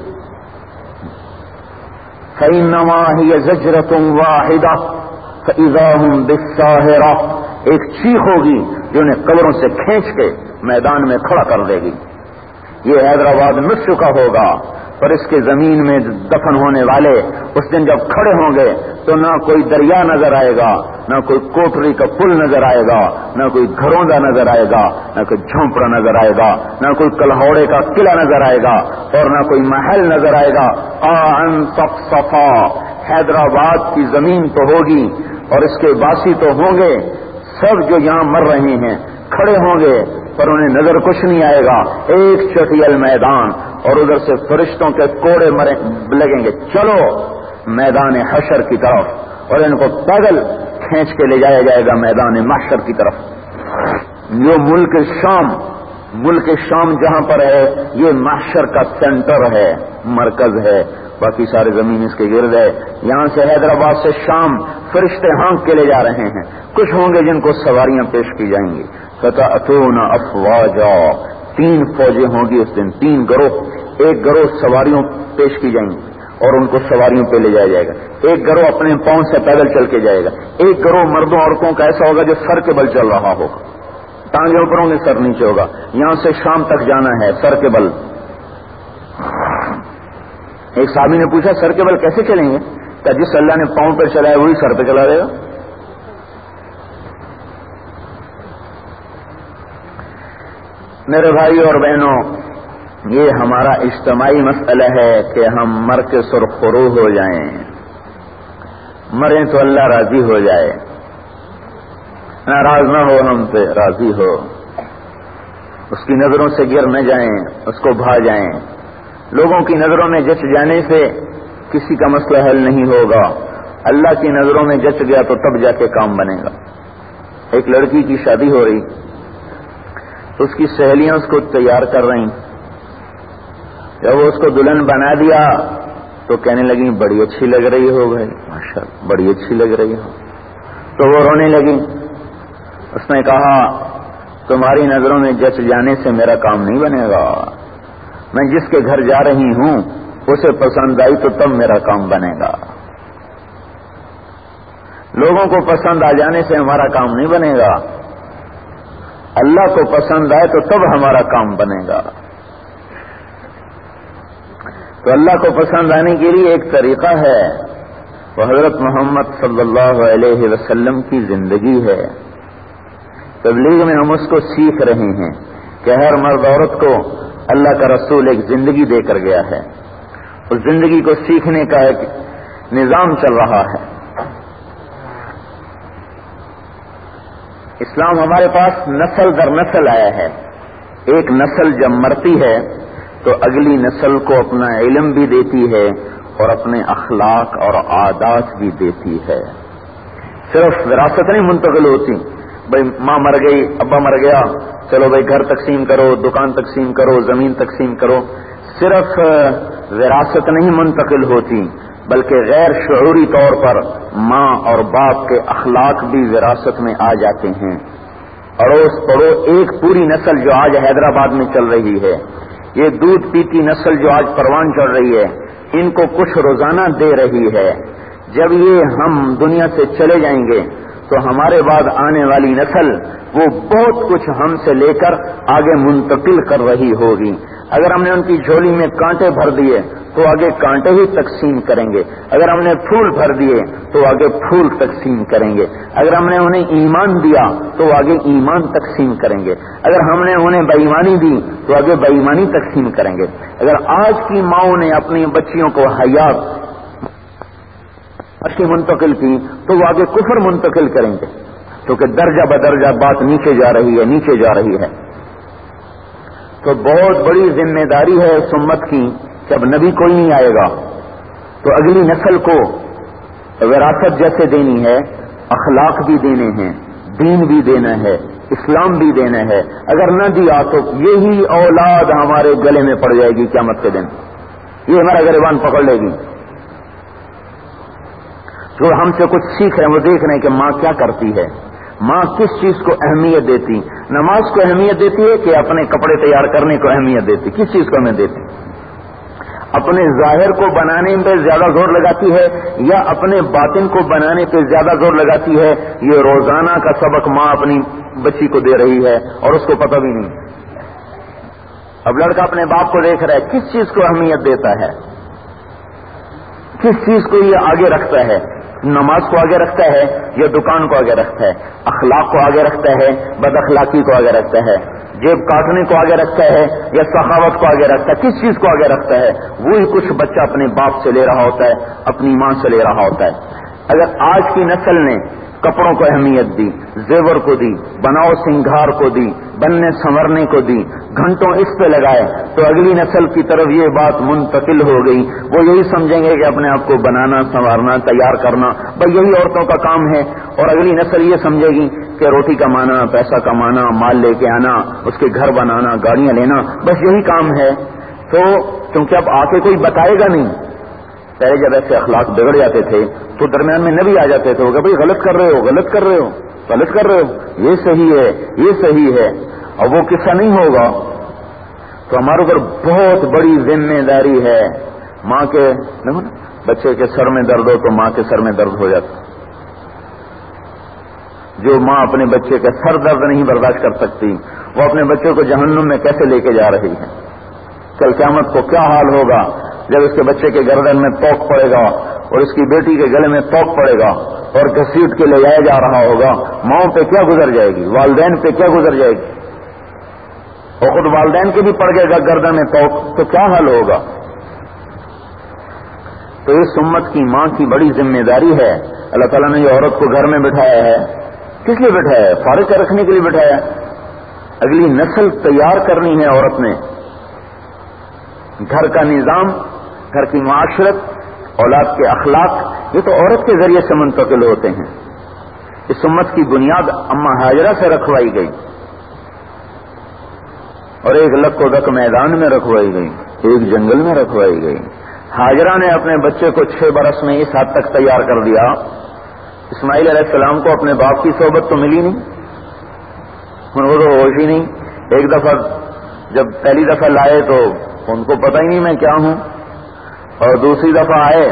Speaker 2: فَإِنَّمَا هِيَ زَجْرَةٌ وَاحِدَةٌ فَإِذَا هُمْ بِالسَّاهِرَةِ، ایک چیخ ہوگی جو انہیں قبروں سے کھینچ کے میدان میں کھڑا کر دے گی۔ یہ حیدرآباد مٹ چکا ہوگا، اور اس کے زمین میں دفن ہونے والے اس دن جب کھڑے ہوں گے تو نہ کوئی دریا نظر آئے گا، نہ کوئی کوٹری کا پل نظر آئے گا، نہ کوئی گھروندا نظر آئے گا، نہ کوئی جھونپڑا نظر آئے گا، نہ کوئی کلہوڑے کا قلعہ نظر آئے گا، اور نہ کوئی محل نظر آئے گا۔ قاعا صفصفا، حیدرآباد کی زمین تو ہوگی اور اس کے باسی تو ہوں گے، سب جو یہاں مر رہے ہیں کھڑے ہوں گے، پر انہیں نظر کچھ نہیں آئے گا، ایک چٹیل میدان، اور ادھر سے فرشتوں کے کوڑے مرے لگیں گے، چلو میدان حشر کی طرف، اور ان کو پیدل کھینچ کے لے جایا جائے گا میدان محشر کی طرف۔ جو ملک شام، ملک شام جہاں پر ہے یہ محشر کا سینٹر ہے، مرکز ہے، باقی سارے زمین اس کے گرد ہے۔ یہاں سے حیدرآباد سے شام فرشتے ہانک کے لے جا رہے ہیں، کچھ ہوں گے جن کو سواریاں پیش کی جائیں گی، فتأتون افواجا، تین فوجیں ہوں گی اس دن، تین گروہ، ایک گروہ سواریوں پیش کی جائیں گی اور ان کو سواریوں پہ لے جایا جائے گا، ایک گروہ اپنے پاؤں سے پیدل چل کے جائے گا، ایک گروہ مردوں عورتوں کا ایسا ہوگا جو سر کے بل چل رہا ہوگا، ٹانگیں اوپر ہوں گے سر نیچے ہوگا، یہاں سے شام تک جانا ہے سر کے بل۔ ایک صحابی نے پوچھا سر کے بل کیسے چلیں گے؟ کہ جس اللہ نے پاؤں پہ چلایا وہی سر پہ چلا دے گا۔ میرے بھائی اور بہنوں، یہ ہمارا اجتماعی مسئلہ ہے کہ ہم مر کے سرخرو ہو جائیں، مریں تو اللہ راضی ہو جائے، ناراض نہ ہو ہم پہ، راضی ہو، اس کی نظروں سے گر نہ جائیں، اس کو بھا جائیں۔ لوگوں کی نظروں میں جچ جانے سے کسی کا مسئلہ حل نہیں ہوگا، اللہ کی نظروں میں جچ گیا تو تب جا کے کام بنے گا۔ ایک لڑکی کی شادی ہو رہی، اس کی سہیلیاں اس کو تیار کر رہی، جب وہ اس کو دلہن بنا دیا تو کہنے لگی بڑی اچھی لگ رہی ہو بھائی، ماشاءاللہ بڑی اچھی لگ رہی ہو، تو وہ رونے لگی۔ اس نے کہا تمہاری نظروں میں جچ جانے سے میرا کام نہیں بنے گا، میں جس کے گھر جا رہی ہوں اسے پسند آئی تو تب میرا کام بنے گا، لوگوں کو پسند آ جانے سے ہمارا کام نہیں بنے گا، اللہ کو پسند آئے تو تب ہمارا کام بنے گا۔ تو اللہ کو پسند آنے کے لیے ایک طریقہ ہے، وہ حضرت محمد صلی اللہ علیہ وسلم کی زندگی ہے۔ تبلیغ میں ہم اس کو سیکھ رہے ہیں کہ ہر مرد عورت کو اللہ کا رسول ایک زندگی دے کر گیا ہے، اس زندگی کو سیکھنے کا ایک نظام چل رہا ہے۔ اسلام ہمارے پاس نسل در نسل آیا ہے، ایک نسل جب مرتی ہے تو اگلی نسل کو اپنا علم بھی دیتی ہے اور اپنے اخلاق اور عادات بھی دیتی ہے۔ صرف وراثت نہیں منتقل ہوتی، بھائی ماں مر گئی، ابا مر گیا، چلو بھائی گھر تقسیم کرو، دکان تقسیم کرو، زمین تقسیم کرو، صرف وراثت نہیں منتقل ہوتی بلکہ غیر شعوری طور پر ماں اور باپ کے اخلاق بھی وراثت میں آ جاتے ہیں۔ اڑوس پڑو ایک پوری نسل جو آج حیدرآباد میں چل رہی ہے، یہ دودھ پیتی نسل جو آج پروان چڑھ رہی ہے، ان کو کچھ روزانہ دے رہی ہے. جب یہ ہم دنیا سے چلے جائیں گے تو ہمارے بعد آنے والی نسل وہ بہت کچھ ہم سے لے کر آگے منتقل کر رہی ہوگی. اگر ہم نے ان کی جھولی میں کانٹے بھر دیے تو آگے کانٹے ہی تقسیم کریں گے. اگر ہم نے پھول بھر دیے تو آگے پھول تقسیم کریں گے. اگر ہم نے انہیں ایمان دیا تو آگے ایمان تقسیم کریں گے. اگر ہم نے انہیں بے ایمانی دی تو آگے بے ایمانی تقسیم کریں گے. اگر آج کی ماؤں نے اپنی بچیوں کو حیات اچھی منتقل کی تو وہ آگے کفر منتقل کریں گے، کیونکہ درجہ بدرجہ بات نیچے جا رہی ہے نیچے جا رہی ہے. تو بہت بڑی ذمہ داری ہے اس امت کی کہ اب نبی کوئی نہیں آئے گا تو اگلی نسل کو وراثت جیسے دینی ہے، اخلاق بھی دینے ہیں، دین بھی دینا ہے، اسلام بھی دینا ہے. اگر نہ دیا تو یہی اولاد ہمارے گلے میں پڑ جائے گی قیامت کے دن. یہ ہمارا گریبان پکڑ لے گی. جو ہم سے کچھ سیکھ رہے ہیں وہ دیکھ رہے ہیں کہ ماں کیا کرتی ہے، ماں کس چیز کو اہمیت دیتی. نماز کو اہمیت دیتی ہے کہ اپنے کپڑے تیار کرنے کو اہمیت دیتی؟ کس چیز کو اہمیت دیتی؟ اپنے ظاہر کو بنانے پہ زیادہ زور لگاتی ہے یا اپنے باطن کو بنانے پہ زیادہ زور لگاتی ہے؟ یہ روزانہ کا سبق ماں اپنی بچی کو دے رہی ہے اور اس کو پتہ بھی نہیں. اب لڑکا اپنے باپ کو دیکھ رہا ہے، کس چیز کو اہمیت دیتا ہے، کس چیز کو یہ آگے رکھتا ہے؟ نماز کو آگے رکھتا ہے یا دکان کو آگے رکھتا ہے؟ اخلاق کو آگے رکھتا ہے بد اخلاقی کو آگے رکھتا ہے؟ جیب کاٹنے کو آگے رکھتا ہے یا سخاوت کو آگے رکھتا ہے؟ کس چیز کو آگے رکھتا ہے؟ وہی کچھ بچہ اپنے باپ سے لے رہا ہوتا ہے، اپنی ماں سے لے رہا ہوتا ہے. اگر آج کی نسل نے کپڑوں کو اہمیت دی، زیور کو دی، بناؤ سنگھار کو دی، بننے سنورنے کو دی، گھنٹوں اس پہ لگائے تو اگلی نسل کی طرف یہ بات منتقل ہو گئی. وہ یہی سمجھیں گے کہ اپنے آپ کو بنانا سنوارنا تیار کرنا بھائی یہی عورتوں کا کام ہے. اور اگلی نسل یہ سمجھے گی کہ روٹی کمانا، پیسہ کمانا، مال لے کے آنا، اس کے گھر بنانا، گاڑیاں لینا، بس یہی کام ہے. تو کیونکہ اب آ کے کوئی بتائے گا نہیں. پہلے جب ایسے اخلاق بگڑ جاتے تھے تو درمیان میں نبی آ جاتے تھے، وہ کہ بھائی غلط کر رہے ہو غلط کر رہے ہو غلط کر رہے ہو یہ صحیح ہے یہ صحیح ہے. اور وہ قصہ نہیں ہوگا تو ہمارے اوپر بہت بڑی ذمہ داری ہے. ماں کے بچے کے سر میں درد ہو تو ماں کے سر میں درد ہو جاتا. جو ماں اپنے بچے کا سر درد نہیں برداشت کر سکتی وہ اپنے بچے کو جہنم میں کیسے لے کے جا رہی ہے. کل قیامت کو کیا حال ہوگا جب اس کے بچے کے گردن میں توق پڑے گا اور اس کی بیٹی کے گلے میں توق پڑے گا اور گھسیٹ کے لے جایا جا رہا ہوگا. ماؤں پہ کیا گزر جائے گی، والدین پہ کیا گزر جائے گی، اور خود والدین کے بھی پڑ جائے گا گردن میں توق تو کیا حال ہوگا. تو اس امت کی ماں کی بڑی ذمہ داری ہے. اللہ تعالیٰ نے یہ عورت کو گھر میں بٹھایا ہے، کس لیے بٹھایا ہے؟ فارغ کر رکھنے کے لیے بٹھایا. اگلی نسل تیار کرنی ہے عورت نے. گھر کا نظام، گھر کی معاشرت، اولاد کے اخلاق یہ تو عورت کے ذریعے سے منتقل ہوتے ہیں. اس امت کی بنیاد اماں ہاجرہ سے رکھوائی گئی اور ایک لک و دک میدان میں رکھوائی گئی، ایک جنگل میں رکھوائی گئی. ہاجرہ نے اپنے بچے کو چھ برس میں اس حد تک تیار کر دیا. اسماعیل علیہ السلام کو اپنے باپ کی صحبت تو ملی نہیں، ان کو تو ہوش ہی نہیں. ایک دفعہ جب پہلی دفعہ لائے تو ان کو پتہ ہی نہیں میں کیا ہوں، اور دوسری دفعہ آئے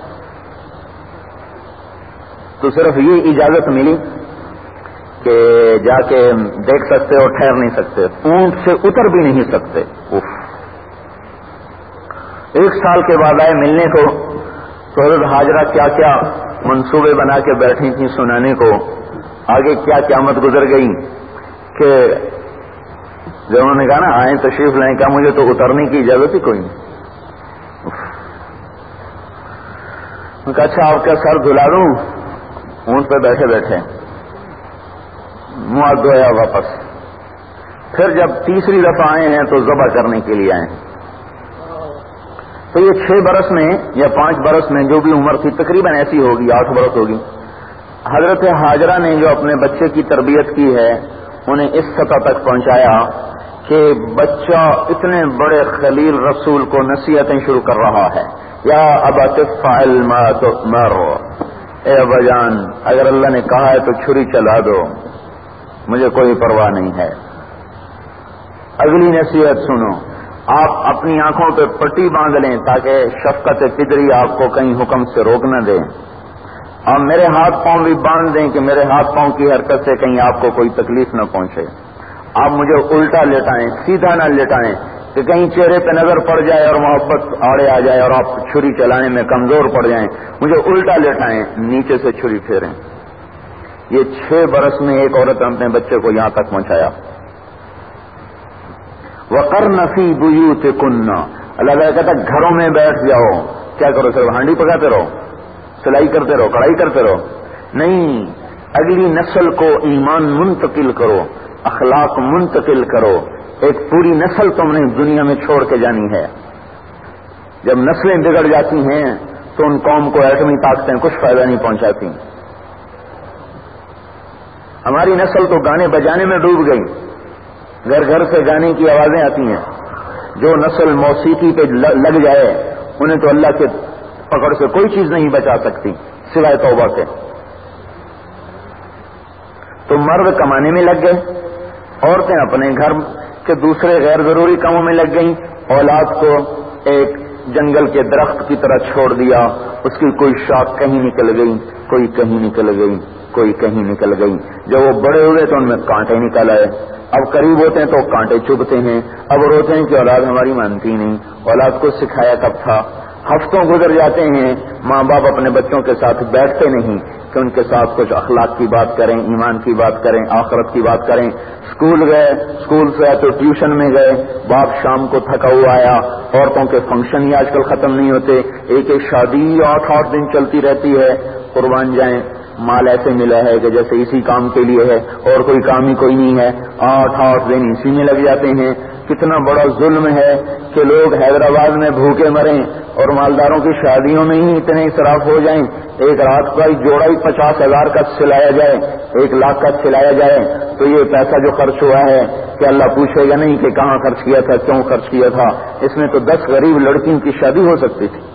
Speaker 2: تو صرف یہ اجازت ملی کہ جا کے دیکھ سکتے اور ٹھہر نہیں سکتے، اونٹ سے اتر بھی نہیں سکتے. اف. ایک سال کے بعد آئے ملنے کو تو حضرت ہاجرہ کیا کیا منصوبے بنا کے بیٹھی تھیں سنانے کو. آگے کیا قیامت گزر گئی کہ جب انہوں نے کہا نا آئیں تشریف لائیں، کیا مجھے تو اترنے کی اجازت ہی کوئی نہیں. کہا اچھا آپ کا سر دھلا دوں؟ اونٹ پہ بیٹھے بیٹھے منہ ہاتھ دھویا واپس. پھر جب تیسری دفعہ آئے ہیں تو ذبح کرنے کے لیے آئے. تو یہ چھ برس میں یا پانچ برس میں جو بھی عمر تھی تقریباً ایسی ہوگی، آٹھ برس ہوگی. حضرت ہاجرہ نے جو اپنے بچے کی تربیت کی ہے انہیں اس سطح تک پہنچایا کہ بچہ اتنے بڑے خلیل رسول کو نصیحتیں شروع کر رہا ہے. یا ابا تفعل ما تؤمر، اے ابا جان اگر اللہ نے کہا ہے تو چھری چلا دو، مجھے کوئی پرواہ نہیں ہے. اگلی نصیحت سنو، آپ اپنی آنکھوں پہ پٹی باندھ لیں تاکہ شفقت فطری آپ کو کہیں حکم سے روک نہ دیں. اور میرے ہاتھ پاؤں بھی باندھ دیں کہ میرے ہاتھ پاؤں کی حرکت سے کہیں آپ کو کوئی تکلیف نہ پہنچے. آپ مجھے الٹا لیٹائیں, سیدھا نہ لیٹائیں کہ کہیں چہرے پہ نظر پڑ جائے اور محبت آڑے آ جائے اور آپ چھری چلانے میں کمزور پڑ جائیں. مجھے الٹا لیٹائیں, نیچے سے چھری پھیریں. یہ چھ برس میں ایک عورت نے اپنے بچے کو یہاں تک پہنچایا. وَقَرْنَ فِي بُيُوتِكُنَّ, اللہ تعالیٰ کہتا ہے گھروں میں بیٹھ جاؤ. کیا کرو, صرف ہانڈی پکاتے رہو, سلائی کرتے رہو, کڑھائی کرتے رہو؟ نہیں, اگلی نسل کو ایمان منتقل کرو, اخلاق منتقل کرو. ایک پوری نسل تم نے دنیا میں چھوڑ کے جانی ہے. جب نسلیں بگڑ جاتی ہیں تو ان قوم کو ایٹمی طاقتیں کچھ فائدہ نہیں پہنچاتی. ہماری نسل تو گانے بجانے میں ڈوب گئی, گھر گھر سے گانے کی آوازیں آتی ہیں. جو نسل موسیقی پہ لگ جائے انہیں تو اللہ کے پکڑ سے کوئی چیز نہیں بچا سکتی سوائے توبہ کے. تو مرد کمانے میں لگ گئے, عورتیں اپنے گھر کے دوسرے غیر ضروری کاموں میں لگ گئیں, اولاد کو ایک جنگل کے درخت کی طرح چھوڑ دیا. اس کی کوئی شاخ کہیں نکل گئی, کوئی کہیں نکل گئی, کوئی کہیں نکل گئی. جب وہ بڑے ہوئے تو ان میں کانٹے نکل آئے. اب قریب ہوتے ہیں تو کانٹے چبھتے ہیں. اب روتے ہیں کہ اولاد ہماری مانتی نہیں. اولاد کو سکھایا کب تھا؟ ہفتوں گزر جاتے ہیں, ماں باپ اپنے بچوں کے ساتھ بیٹھتے نہیں کہ ان کے ساتھ کچھ اخلاق کی بات کریں, ایمان کی بات کریں, آخرت کی بات کریں. اسکول گئے, اسکول سے آئے تو ٹیوشن میں گئے, باپ شام کو تھکا ہوا آیا. عورتوں کے فنکشن ہی آج کل ختم نہیں ہوتے, ایک ایک شادی آٹھ آٹھ دن چلتی رہتی ہے. قربان جائیں, مال ایسے ملا ہے کہ جیسے اسی کام کے لیے ہے اور کوئی کام ہی کوئی نہیں ہے. آٹھ آٹھ دن اسی میں لگ جاتے ہیں. کتنا بڑا ظلم ہے کہ لوگ حیدرآباد میں بھوکے مریں اور مالداروں کی شادیوں میں ہی اتنے اسراف ہو جائیں. ایک رات کا جوڑا ہی پچاس ہزار کا سلایا جائے, ایک لاکھ کا سلایا جائے, تو یہ پیسہ جو خرچ ہوا ہے کہ اللہ پوچھے گا نہیں کہ کہاں خرچ کیا تھا, کیوں خرچ کیا تھا. اس میں تو دس غریب لڑکیوں کی شادی ہو سکتی تھی.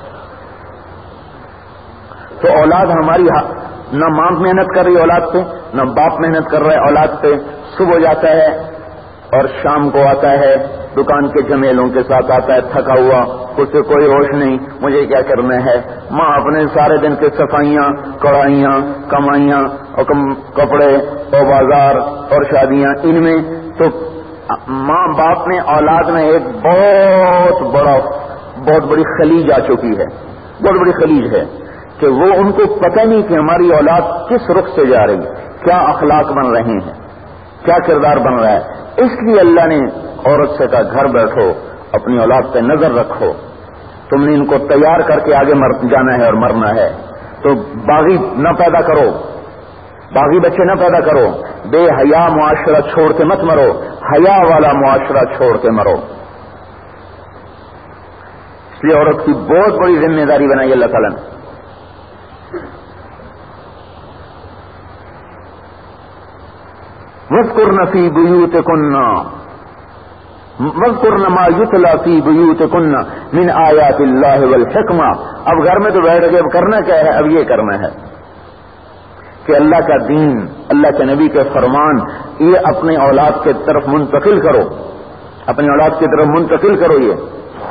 Speaker 2: تو اولاد ہماری نہ ماں محنت کر رہی اولاد پہ, نہ باپ محنت کر رہا ہے اولاد پہ. صبح جاتا ہے اور شام کو آتا ہے, دکان کے جھمیلوں کے ساتھ آتا ہے تھکا ہوا, اس سے کوئی ہوش نہیں مجھے کیا کرنا ہے. ماں اپنے سارے دن کے صفائیاں, کڑھائیاں, کمائیاں اور کپڑے اور بازار اور شادیاں, ان میں تو ماں باپ میں اولاد میں ایک بہت بڑا بہت بڑی خلیج آ چکی ہے, بہت بڑی خلیج ہے کہ وہ ان کو پتہ نہیں کہ ہماری اولاد کس رخ سے جا رہی, کیا اخلاق بن رہے ہیں, کیا کردار بن رہا ہے. اس لیے اللہ نے عورت سے کہا گھر بیٹھو, اپنی اولاد پہ نظر رکھو. تم نے ان کو تیار کر کے آگے مر جانا ہے اور مرنا ہے. تو باغی نہ پیدا کرو, باغی بچے نہ پیدا کرو. بے حیا معاشرہ چھوڑ کے مت مرو, حیا والا معاشرہ چھوڑ کے مرو. اس لیے عورت کی بہت بڑی ذمہ داری بنائی اللہ تعالیٰ نے. وَاذْكُرْنَ فِي بُيُوتِكُنَّ وَاذْكُرْنَ مَا يُتْلَى فِي بُيُوتِكُنَّ مِنْ آيَاتِ اللَّهِ وَالْحِكْمَةِ. اب گھر میں تو بیٹھ کے اب کرنا کیا ہے, اب یہ کرنا ہے کہ اللہ کا دین, اللہ کے نبی کے فرمان یہ اپنے اولاد کے طرف منتقل کرو, اپنی اولاد کی طرف منتقل کرو. یہ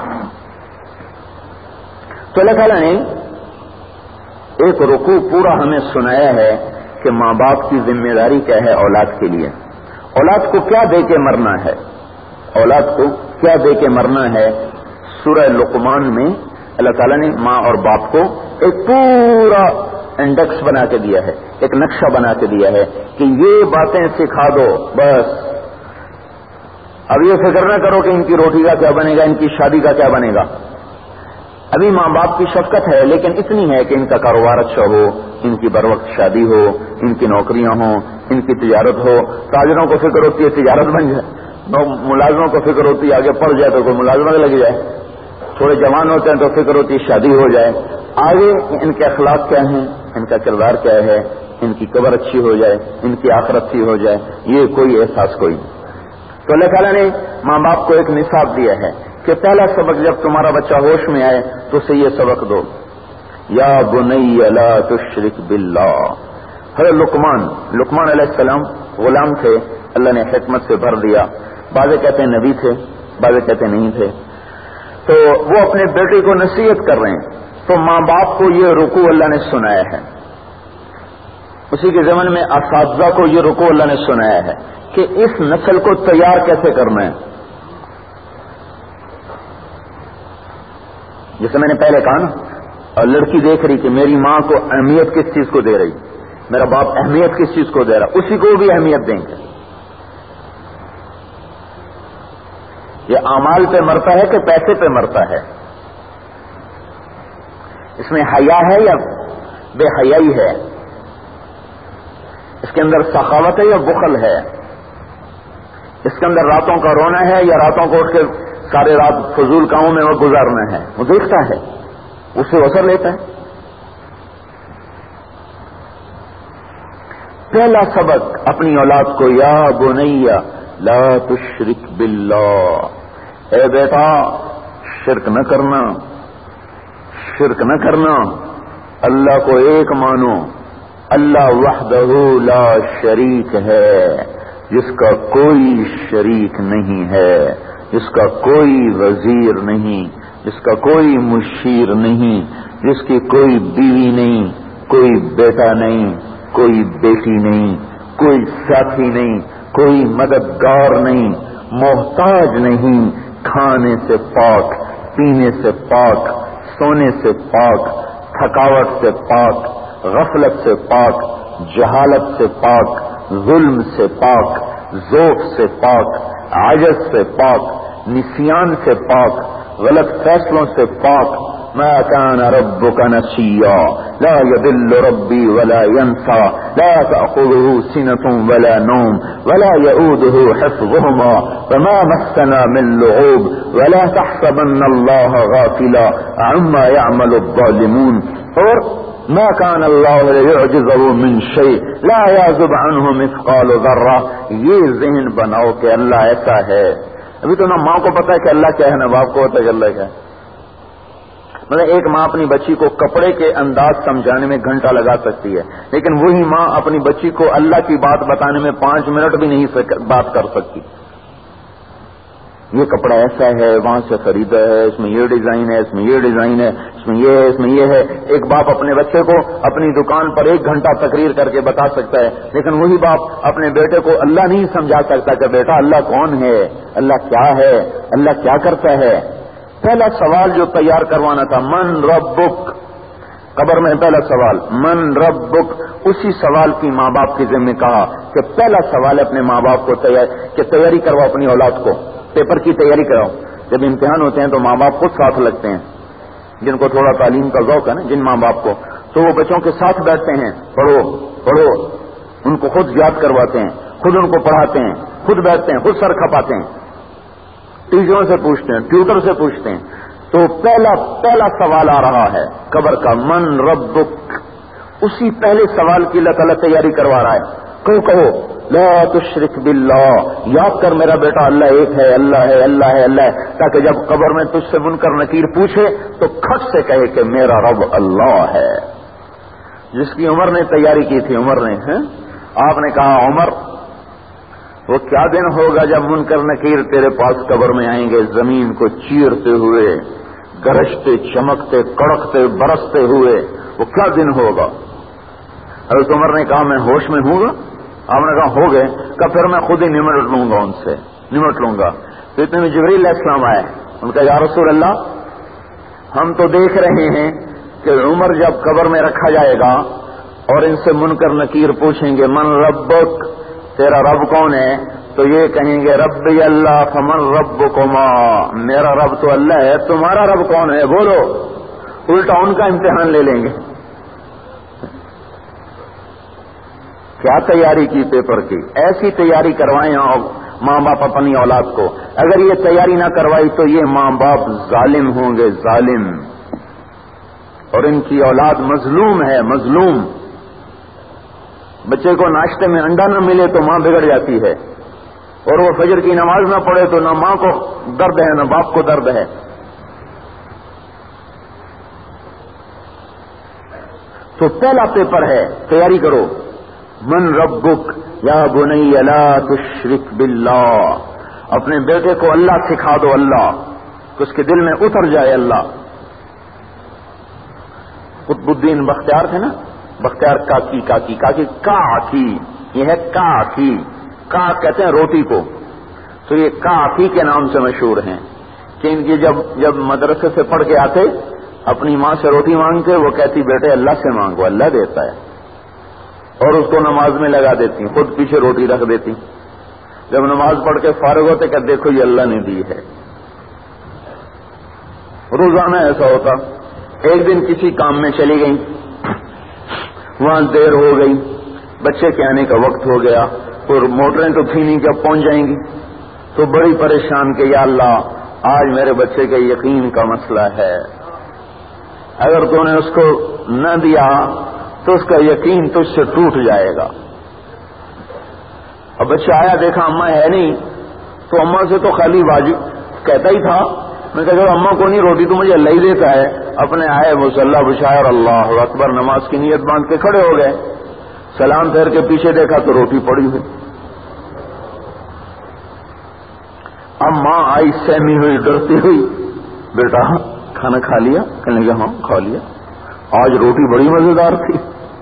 Speaker 2: تو اللہ تعالیٰ نے ایک رکوع پورا ہمیں سنایا ہے کہ ماں باپ کی ذمہ داری کیا ہے اولاد کے لیے. اولاد کو کیا دے کے مرنا ہے, اولاد کو کیا دے کے مرنا ہے. سورہ لقمان میں اللہ تعالیٰ نے ماں اور باپ کو ایک پورا انڈیکس بنا کے دیا ہے, ایک نقشہ بنا کے دیا ہے کہ یہ باتیں سکھا دو بس. اب یہ فکر نہ کرو کہ ان کی روٹی کا کیا بنے گا, ان کی شادی کا کیا بنے گا. ابھی ماں باپ کی شفقت ہے لیکن اتنی ہے کہ ان کا کاروبار اچھا ہو, ان کی بر وقت شادی ہو, ان کی نوکریاں ہوں, ان کی تجارت ہو. تاجروں کو فکر ہوتی ہے تجارت بن جائے, ملازموں کو فکر ہوتی ہے آگے پڑھ جائے تو کوئی ملازمت لگ جائے, تھوڑے جوان ہوتے ہیں تو فکر ہوتی ہے شادی ہو جائے. آگے ان کے اخلاق کیا ہیں, ان کا کردار کیا ہے, ان کی قبر اچھی ہو جائے, ان کی آخرت اچھی ہو جائے, یہ کوئی احساس کوئی نہیں. تو اللہ تعالیٰ نے ماں باپ کو ایک نصاب دیا ہے کہ پہلا سبق جب تمہارا بچہ ہوش میں آئے تو اسے یہ سبق دو, یا بنی لا تشرک باللہ. حضرت لقمان لقمان علیہ السلام غلام تھے, اللہ نے حکمت سے بھر دیا. بعضے کہتے ہیں نبی تھے, بعض کہتے نہیں تھے. تو وہ اپنے بیٹے کو نصیحت کر رہے ہیں. تو ماں باپ کو یہ رکوع اللہ نے سنایا ہے. اسی کے زمن میں اساتذہ کو یہ رکوع اللہ نے سنایا ہے کہ اس نسل کو تیار کیسے کرنا ہے. جیسے میں نے پہلے کہا نا, اور لڑکی دیکھ رہی کہ میری ماں کو اہمیت کس چیز کو دے رہی, میرا باپ اہمیت کس چیز کو دے رہا, اسی کو بھی اہمیت دیں گے. یہ اعمال پہ مرتا ہے کہ پیسے پہ مرتا ہے؟ اس میں حیا ہے یا بے حیائی ہے؟ اس کے اندر سخاوت ہے یا بخل ہے؟ اس کے اندر راتوں کا رونا ہے یا راتوں کو اٹھ کے سارے رات فضول کاموں میں وہ گزارنا ہے؟ وہ دیکھتا ہے, اس سے اثر لیتا ہے. پہلا سبق اپنی اولاد کو, یا بنیا لا تشرک باللہ, اے بیٹا شرک نہ کرنا, شرک نہ کرنا, اللہ کو ایک مانو. اللہ وحدہ لا شریک ہے, جس کا کوئی شریک نہیں ہے, جس کا کوئی وزیر نہیں, جس کا کوئی مشیر نہیں, جس کی کوئی بیوی نہیں, کوئی بیٹا نہیں, کوئی بیٹی نہیں, کوئی ساتھی نہیں, کوئی مددگار نہیں, محتاج نہیں, کھانے سے پاک, پینے سے پاک, سونے سے پاک, تھکاوٹ سے پاک, غفلت سے پاک, جہالت سے پاک, ظلم سے پاک, ذوق سے پاک, عجز سے پاک, نسیان سے پاک, غلط فیصلوں سے پاک. ما كان ربك نسيا لا يضل ربي ولا ينسى لا تأخذه سنة ولا نوم ولا يؤوده حفظهما فما مسنا من لغوب ولا تحسبن الله غافلا عما يعمل الظالمون. اور ما كان الله ليعجزه من شيء لا يعزب عنه مثقال ذرة. یہ ذہن بناؤ کہ اللہ ایسا ہے. ابھی تو نہ ماں کو پتا ہے کہ اللہ کیا ہے, نہ باپ کو پتا ہے کہ اللہ کیا ہے. مطلب ایک ماں اپنی بچی کو کپڑے کے انداز سمجھانے میں گھنٹہ لگا سکتی ہے, لیکن وہی ماں اپنی بچی کو اللہ کی بات بتانے میں پانچ منٹ بھی نہیں بات کر سکتی. یہ کپڑا ایسا ہے, وہاں سے خریدا ہے, اس میں یہ ڈیزائن ہے, اس میں یہ ڈیزائن ہے, اس میں یہ ہے, اس میں یہ ہے. ایک باپ اپنے بچے کو اپنی دکان پر ایک گھنٹہ تقریر کر کے بتا سکتا ہے, لیکن وہی باپ اپنے بیٹے کو اللہ نہیں سمجھا سکتا کہ بیٹا اللہ کون ہے, اللہ کیا ہے, اللہ کیا کرتا ہے. پہلا سوال جو تیار کروانا تھا, من ربک, قبر میں پہلا سوال من ربک, اسی سوال کی ماں باپ کے ذمہ کہا کہ پہلا سوال اپنے ماں باپ کو تیار کہ تیاری کرواؤ اپنی اولاد کو, پیپر کی تیاری کراؤ. جب امتحان ہوتے ہیں تو ماں باپ خود ساتھ لگتے ہیں, جن کو تھوڑا تعلیم کا ذوق ہے نا, جن ماں باپ کو, تو وہ بچوں کے ساتھ بیٹھتے ہیں, پڑھو پڑھو, ان کو خود یاد کرواتے ہیں, خود ان کو پڑھاتے ہیں, خود بیٹھتے ہیں, خود سر کھپاتے ہیں, ٹیچروں سے پوچھتے ہیں, ٹیوٹر سے پوچھتے ہیں. تو پہلا پہلا سوال آ رہا ہے قبر کا, من ربک. اسی پہلے سوال کی اللہ تعالیٰ تیاری کروا رہا ہے. کہو کہو لا تشرک باللہ, یاد کر میرا بیٹا اللہ ایک ہے, اللہ ہے, اللہ ہے, اللہ ہے, تاکہ جب قبر میں تجھ سے منکر نکیر پوچھے تو کھٹ سے کہے کہ میرا رب اللہ ہے. جس کی عمر نے تیاری کی تھی, عمر نے ہے, آپ نے کہا عمر وہ کیا دن ہوگا جب منکر نکیر تیرے پاس قبر میں آئیں گے, زمین کو چیرتے ہوئے, گرجتے, چمکتے, کڑکتے, برستے ہوئے, وہ کیا دن ہوگا. حضرت عمر نے کہا میں ہوش میں ہوں گا. آپ نے کہا ہو گئے, کہ پھر میں خود ہی نمٹ لوں گا, ان سے نمٹ لوں گا. تو اتنے میں جبریل علیہ السلام آئے, ان کا یا رسول اللہ ہم تو دیکھ رہے ہیں کہ عمر جب قبر میں رکھا جائے گا اور ان سے منکر نکیر پوچھیں گے من ربک, تیرا رب کون ہے, تو یہ کہیں گے ربی اللہ فمن ربکما, میرا رب تو اللہ ہے, تمہارا رب کون ہے بولو. الٹا ان کا امتحان لے لیں گے. کیا تیاری کی پیپر کی, ایسی تیاری کروائیں ماں باپ اپنی اولاد کو. اگر یہ تیاری نہ کروائی تو یہ ماں باپ ظالم ہوں گے, ظالم, اور ان کی اولاد مظلوم ہے, مظلوم. بچے کو ناشتے میں انڈا نہ ملے تو ماں بگڑ جاتی ہے, اور وہ فجر کی نماز نہ پڑھے تو نہ ماں کو درد ہے نہ باپ کو درد ہے. تو پہلا پیپر ہے, تیاری کرو. من ربک یا بنی لا تشرک باللہ. اپنے بیٹے کو اللہ سکھا دو، اللہ کہ اس کے دل میں اتر جائے اللہ۔ قطب الدین بختیار تھے نا، بختیار کاکی کاکی کاکی کاکی، یہ ہے کاکی، کا کہتے ہیں روٹی کو، تو یہ کاکی کے نام سے مشہور ہیں کہ ان کی جب جب مدرسے سے پڑھ کے آتے اپنی ماں سے روٹی مانگتے، وہ کہتی بیٹے اللہ سے مانگو، اللہ دیتا ہے، اور اس کو نماز میں لگا دیتی، خود پیچھے روٹی رکھ دیتی، جب نماز پڑھ کے فارغ ہوتے کہ دیکھو یہ اللہ نے دی ہے۔ روزانہ ایسا ہوتا۔ ایک دن کسی کام میں چلی گئی، وہاں دیر ہو گئی، بچے کے آنے کا وقت ہو گیا، اور موٹریں تو تھی نہیں کہ اب پہنچ جائیں گی، تو بڑی پریشان کہ یا اللہ آج میرے بچے کے یقین کا مسئلہ ہے، اگر تو نے اس کو نہ دیا تو اس کا یقین تجھ سے ٹوٹ جائے گا۔ اب بچہ آیا، دیکھا اماں ہے نہیں، تو اماں سے تو خالی واجب کہتا ہی تھا، میں کہا جب اماں کو نہیں روٹی تو مجھے اللہ ہی دیتا ہے، اپنے آئے مصلی بچھایا اور اللہ اکبر نماز کی نیت باندھ کے کھڑے ہو گئے، سلام پھیر کے پیچھے دیکھا تو روٹی پڑی ہوئی۔ اب ماں آئی سہمی ہوئی، ڈرتی ہوئی، بیٹا کھانا کھا لیا؟ کہنے لگا ہاں کھا لیا، آج روٹی بڑی مزیدار تھی،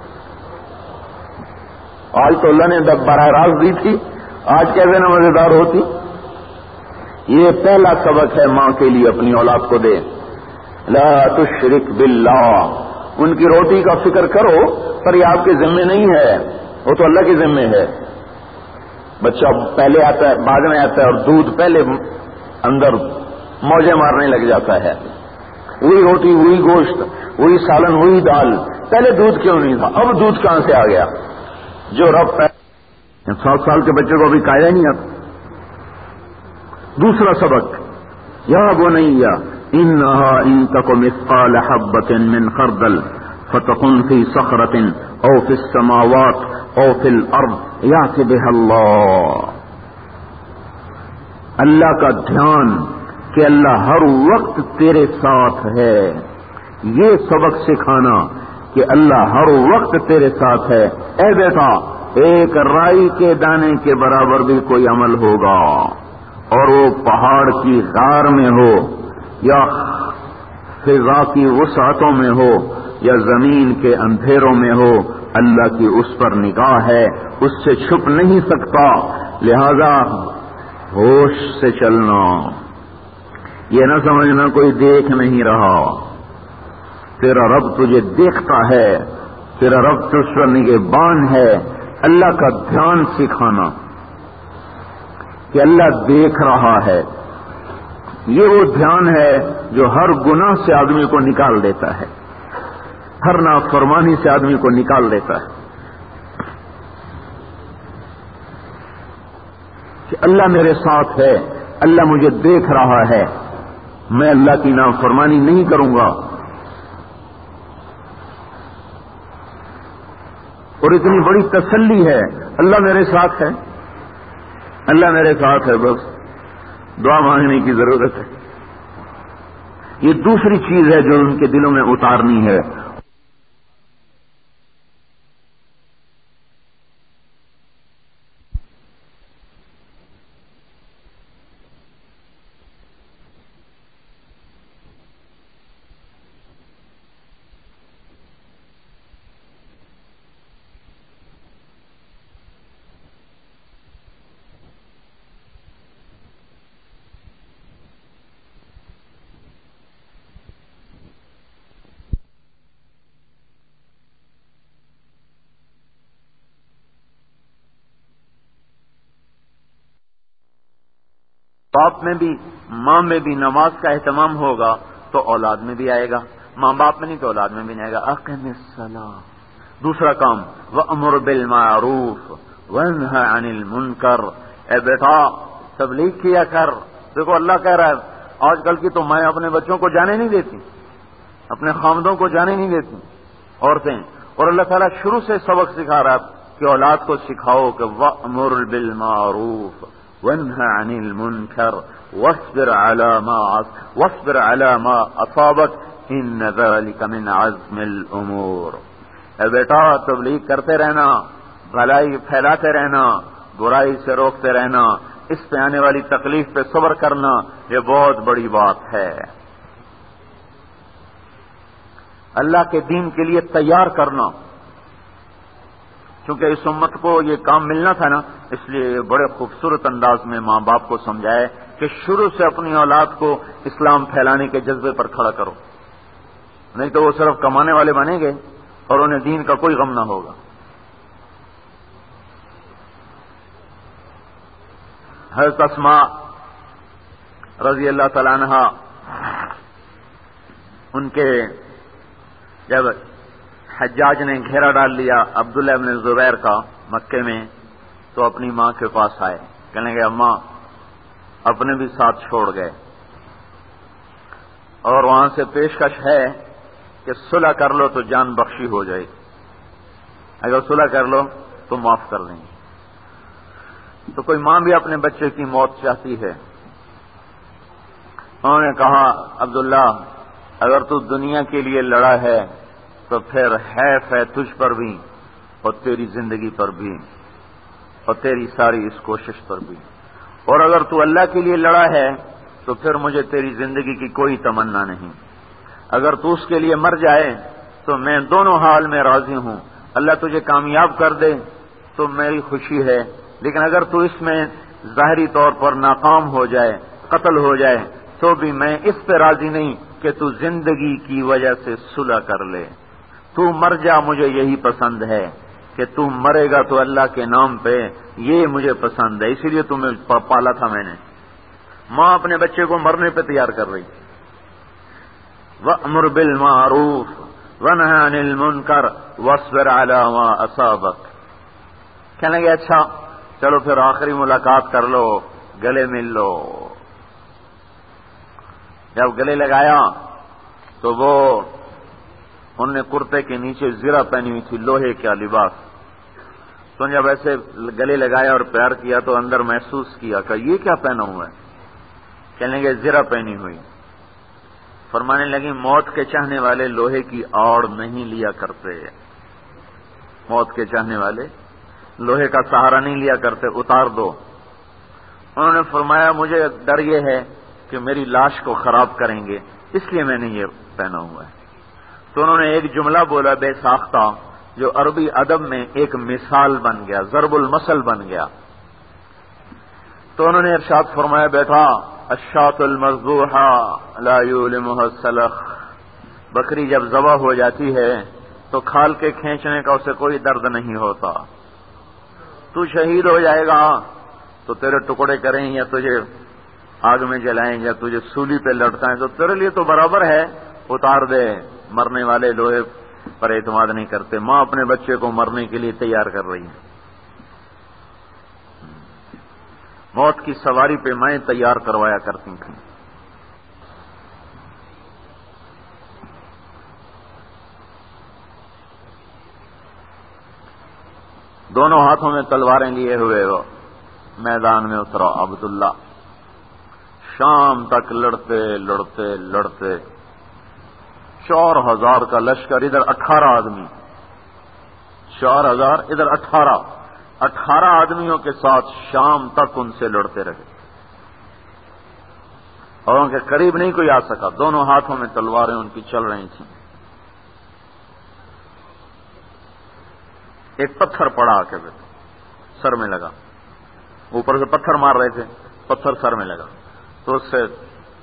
Speaker 2: آج تو اللہ نے براہ راست دی تھی، آج کیسے نہ مزیدار ہوتی۔ یہ پہلا سبق ہے ماں کے لیے، اپنی اولاد کو دے، لا تشرک باللہ، ان کی روٹی کا فکر کرو پر یہ آپ کے ذمے نہیں ہے، وہ تو اللہ کے ذمے ہے۔ بچہ پہلے آتا ہے بعد میں آتا ہے، اور دودھ پہلے اندر موجے مارنے لگ جاتا ہے، وہی روٹی وہی گوشت وہی سالن وہی دال، پہلے دودھ کیوں نہیں تھا، اب دودھ کہاں سے آ گیا؟ جو رب سات سال کے بچے کو ابھی قاعدہ نہیں آتا۔ دوسرا سبق، یا بنیا انہا ان تک مثقال حبۃ من خردل فتکن فی صخرۃ او فی السماوات او فی الارض یأت بها اللہ۔ اللہ کا دھیان کہ اللہ ہر وقت تیرے ساتھ ہے، یہ سبق سکھانا کہ اللہ ہر وقت تیرے ساتھ ہے۔ اے بیٹا، ایک رائی کے دانے کے برابر بھی کوئی عمل ہوگا، اور وہ پہاڑ کی غار میں ہو یا فضا کی وسعتوں میں ہو یا زمین کے اندھیروں میں ہو، اللہ کی اس پر نگاہ ہے، اس سے چھپ نہیں سکتا، لہذا ہوش سے چلنا، یہ نہ سمجھنا کوئی دیکھ نہیں رہا، تیرا رب تجھے دیکھتا ہے، تیرا رب تجھ پر نگہبان ہے۔ اللہ کا دھیان سکھانا کہ اللہ دیکھ رہا ہے، یہ وہ دھیان ہے جو ہر گناہ سے آدمی کو نکال دیتا ہے، ہر نافرمانی سے آدمی کو نکال دیتا ہے، کہ اللہ میرے ساتھ ہے، اللہ مجھے دیکھ رہا ہے، میں اللہ کی نافرمانی نہیں کروں گا۔ اور اتنی بڑی تسلی ہے، اللہ میرے ساتھ ہے، اللہ میرے ساتھ ہے، بس دعا مانگنے کی ضرورت ہے۔ یہ دوسری چیز ہے جو ان کے دلوں میں اتارنی ہے۔ باپ میں بھی ماں میں بھی نماز کا اہتمام ہوگا تو اولاد میں بھی آئے گا، ماں باپ میں نہیں تو اولاد میں بھی نہیں آئے گا۔ اقم الصلاۃ۔ دوسرا کام، وامر بالمعروف وانہ عن المنکر، اے بیٹا تبلیغ کیا کر۔ دیکھو اللہ کہہ رہا ہے آج کل کی تو مائیں اپنے بچوں کو جانے نہیں دیتی، اپنے خامدوں کو جانے نہیں دیتی عورتیں، اور اللہ تعالیٰ شروع سے سبق سکھا رہا ہے کہ اولاد کو سکھاؤ کہ وامر بالمعروف وانهى عن المنكر واصبر على ما واصبر على ما اصابك ان ذلك من عزم الامور۔ اے بیٹا تبلیغ کرتے رہنا، بھلائی پھیلاتے رہنا، برائی سے روکتے رہنا، اس پہ آنے والی تکلیف پہ صبر کرنا یہ بہت بڑی بات ہے. اللہ کے دین کے لیے تیار کرنا، چونکہ اس امت کو یہ کام ملنا تھا نا، اس لیے بڑے خوبصورت انداز میں ماں باپ کو سمجھائے کہ شروع سے اپنی اولاد کو اسلام پھیلانے کے جذبے پر کھڑا کرو، نہیں تو وہ صرف کمانے والے بنیں گے اور انہیں دین کا کوئی غم نہ ہوگا. حضرت اسماء رضی اللہ تعالی عنہ، ان کے جب حجاج نے گھیرا ڈال لیا عبداللہ ابن زبیر کا مکے میں، تو اپنی ماں کے پاس آئے، کہنے لگے اماں اپنے بھی ساتھ چھوڑ گئے، اور وہاں سے پیشکش ہے کہ صلح کر لو تو جان بخشی ہو جائے، اگر صلح کر لو تو معاف کر دیں گے. تو کوئی ماں بھی اپنے بچے کی موت چاہتی ہے. انہوں نے کہا عبداللہ اگر تو دنیا کے لیے لڑا ہے تو پھر حیف ہے تجھ پر بھی اور تیری زندگی پر بھی اور تیری ساری اس کوشش پر بھی، اور اگر تو اللہ کے لیے لڑا ہے تو پھر مجھے تیری زندگی کی کوئی تمنا نہیں. اگر تو اس کے لیے مر جائے تو میں دونوں حال میں راضی ہوں، اللہ تجھے کامیاب کر دے تو میری خوشی ہے، لیکن اگر تو اس میں ظاہری طور پر ناکام ہو جائے، قتل ہو جائے، تو بھی میں اس پہ راضی نہیں کہ تو زندگی کی وجہ سے صلح کر لے. تو مر جا مجھے یہی پسند ہے، کہ تو مرے گا تو اللہ کے نام پہ، یہ مجھے پسند ہے، اسی لیے تمہیں پالا تھا میں نے. ماں اپنے بچے کو مرنے پہ تیار کر رہی. وَأْمُرْ بِالْمَعْرُوفِ وَنْهَ عَنِ الْمُنْكَرِ وَاصْبِرْ عَلَى مَا أَصَابَكَ. کہنے لگے اچھا چلو پھر آخری ملاقات کر لو، گلے مل لو. جب گلے لگایا تو وہ انہوں نے کرتے کے نیچے زرہ پہنی ہوئی تھی، لوہے کا لباس. تو جب ایسے گلے لگایا اور پیار کیا تو اندر محسوس کیا کہ یہ کیا پہنا ہوا ہے. کہنے لگے زرہ پہنی ہوئی. فرمانے لگی موت کے چاہنے والے لوہے کی آڑ نہیں لیا کرتے، موت کے چاہنے والے لوہے کا سہارا نہیں لیا کرتے، اتار دو. انہوں نے فرمایا مجھے ڈر یہ ہے کہ میری لاش کو خراب کریں گے، اس لیے میں نے یہ پہنا ہوا ہے. تو انہوں نے ایک جملہ بولا بے ساختہ، جو عربی ادب میں ایک مثال بن گیا، ضرب المثل بن گیا. تو انہوں نے ارشاد فرمایا بیٹا الشاة المذبوحة لا يؤلمها السلخ، بکری جب ذبح ہو جاتی ہے تو کھال کے کھینچنے کا اسے کوئی درد نہیں ہوتا. تو شہید ہو جائے گا تو تیرے ٹکڑے کریں یا تجھے آگ میں جلائیں یا تجھے سولی پہ لٹکائیں تو تیرے لیے تو برابر ہے، اتار دے. مرنے والے لوہے پر اعتماد نہیں کرتے. ماں اپنے بچے کو مرنے کے لیے تیار کر رہی ہے. موت کی سواری پہ میں تیار کروایا کرتی تھی. دونوں ہاتھوں میں تلواریں لیے ہوئے وہ میدان میں اترا عبداللہ. شام تک لڑتے لڑتے لڑتے چار ہزار کا لشکر، ادھر اٹھارہ آدمی، چار ہزار ادھر اٹھارہ اٹھارہ آدمیوں کے ساتھ شام تک ان سے لڑتے رہے اور ان کے قریب نہیں کوئی آ سکا. دونوں ہاتھوں میں تلواریں ان کی چل رہی تھیں. ایک پتھر پڑا آ کے سر میں لگا، اوپر سے پتھر مار رہے تھے، پتھر سر میں لگا تو اس سے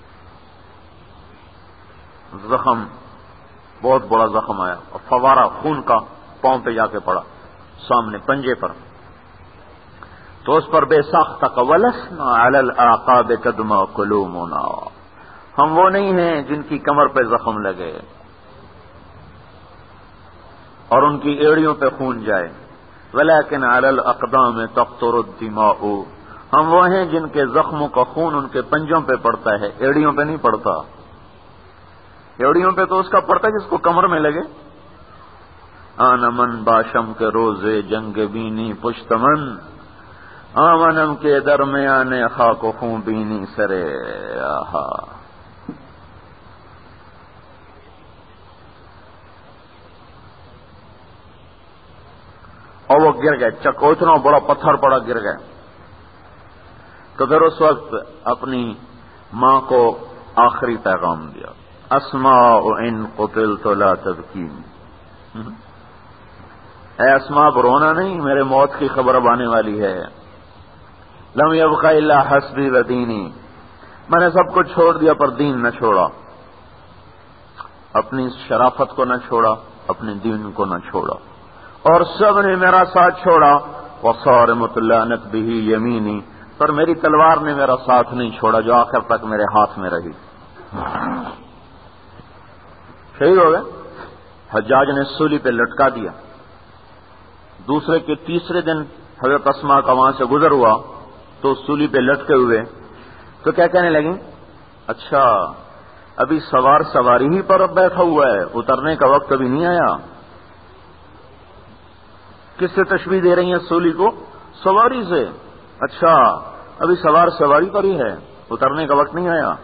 Speaker 2: زخم، بہت بڑا زخم آیا اور فوارہ خون کا پاؤں پہ جا کے پڑا سامنے پنجے پر. تو اس پر بے ساختہ کا وَلَسْنَا عَلَى الْأَعْقَابِ قَدْمَا قُلُومُنَا، ہم وہ نہیں ہیں جن کی کمر پہ زخم لگے اور ان کی ایڑیوں پہ خون جائے. وَلَكِنْ عَلَى الْأَقْدَامِ تَقْطُرُ الدِّمَاءُ، ہم وہ ہیں جن کے زخموں کا خون ان کے پنجوں پہ پڑتا ہے، ایڑیوں پہ نہیں پڑتا. ایڑیوں پہ تو اس کا پڑتا ہے جس کو کمر میں لگے. آن من باشم کے روزے جنگ بینی پشتمن، آمنم کے درمیان خاک و خون بینی سرے. آہا اور وہ گر گئے، چکوتنا بڑا پتھر پڑا گر گئے.
Speaker 3: تو پھر اس وقت اپنی ماں کو آخری پیغام دیا، اسماء ان قتلت لا تبکین، اے اسماء رونا نہیں، میرے موت کی خبر اب آنے والی ہے، لم یبق الا حسبی و دینی، میں نے سب کچھ چھوڑ دیا پر دین نہ چھوڑا، اپنی شرافت کو نہ چھوڑا، اپنے دین کو نہ چھوڑا، اور سب نے میرا ساتھ چھوڑا، وصارمت لعنت بہ یمینی، پر میری تلوار نے میرا ساتھ نہیں چھوڑا جو آخر تک میرے ہاتھ میں رہی۔ شہید ہو گئے، حجاج نے سولی پہ لٹکا دیا۔ دوسرے کے تیسرے دن حضرت اسماء کا وہاں سے گزر ہوا تو سولی پہ لٹکے ہوئے تو کیا کہنے لگیں، اچھا ابھی سوار سواری ہی پر بیٹھا ہوا ہے، اترنے کا وقت ابھی نہیں آیا۔ کس سے تشبیہ دے رہی ہیں سولی کو؟ سواری سے، اچھا ابھی سوار سواری پر ہی ہے، اترنے کا وقت نہیں آیا۔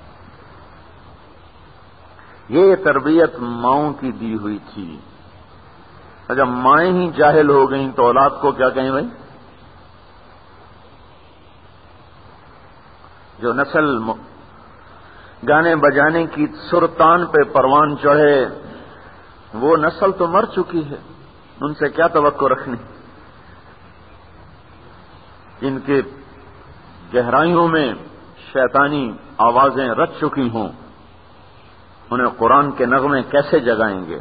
Speaker 3: یہ تربیت ماؤں کی دی ہوئی تھی۔ اگر مائیں ہی جاہل ہو گئیں تو اولاد کو کیا کہیں بھائی؟ جو نسل گانے بجانے کی سرتان پہ پروان چڑھے وہ نسل تو مر چکی ہے، ان سے کیا توقع رکھنی؟ ان کے گہرائیوں میں شیطانی آوازیں رچ چکی ہوں، انہیں قرآن کے نغمے کیسے جگائیں گے؟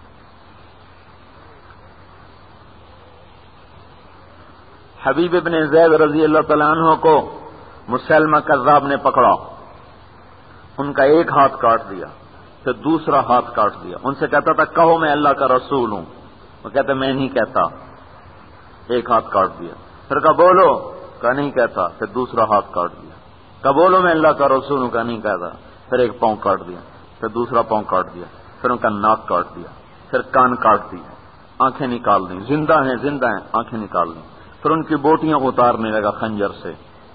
Speaker 3: حبیب ابن زید رضی اللہ تعالیٰ عنہ کو مسلمہ کذاب نے پکڑا، ان کا ایک ہاتھ کاٹ دیا، پھر دوسرا ہاتھ کاٹ دیا۔ ان سے کہتا تھا کہو میں اللہ کا رسول ہوں، وہ کہتے میں نہیں کہتا، ایک ہاتھ کاٹ دیا۔ پھر کہا بولو، کہا نہیں کہتا، پھر دوسرا ہاتھ کاٹ دیا۔ کہا بولو میں اللہ کا رسول ہوں، کہا نہیں کہتا، پھر ایک پاؤں کاٹ دیا، پھر دوسرا پاؤں کاٹ دیا، پھر ان کا ناک کاٹ دیا، پھر کان کاٹ دیا، آنکھیں نکال دیں، زندہ ہیں زندہ ہیں آنکھیں نکال دیں، پھر ان کی بوٹیاں اتارنے لگا خنجر سے۔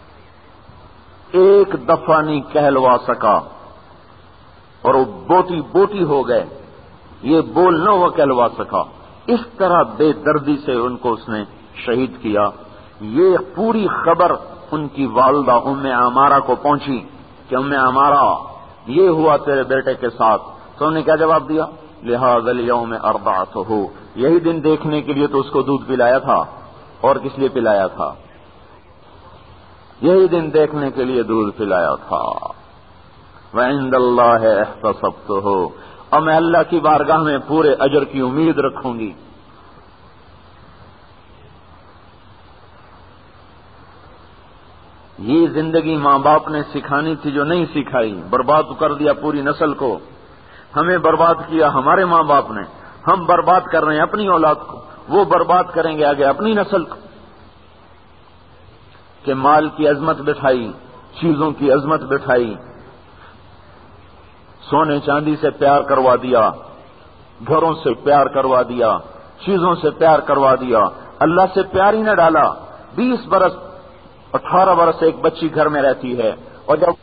Speaker 3: ایک دفعہ نہیں کہلوا سکا اور وہ بوٹی بوٹی ہو گئے، یہ بول نہ وہ کہلوا سکا۔ اس طرح بے دردی سے ان کو اس نے شہید کیا۔ یہ پوری خبر ان کی والدہ ام عمارہ کو پہنچی کہ ام عمارہ یہ ہوا تیرے بیٹے کے ساتھ، تو انہوں نے کیا جواب دیا؟ لہذا الیوم ارضعتہ، یہی دن دیکھنے کے لیے تو اس کو دودھ پلایا تھا، اور کس لیے پلایا تھا؟ یہی دن دیکھنے کے لیے دودھ پلایا تھا۔ وعند اللہ احتسبتہ، اور میں اللہ کی بارگاہ میں پورے اجر کی امید رکھوں گی۔ یہ زندگی ماں باپ نے سکھانی تھی جو نہیں سکھائی، برباد کر دیا پوری نسل کو۔ ہمیں برباد کیا ہمارے ماں باپ نے، ہم برباد کر رہے ہیں اپنی اولاد کو، وہ برباد کریں گے آگے اپنی نسل کو۔ کہ مال کی عظمت بٹھائی، چیزوں کی عظمت بٹھائی، سونے چاندی سے پیار کروا دیا، گھروں سے پیار کروا دیا، چیزوں سے پیار کروا دیا، اللہ سے پیار ہی نہ ڈالا۔ بیس برس اٹھارہ برس ایک بچی گھر میں رہتی ہے، اور جب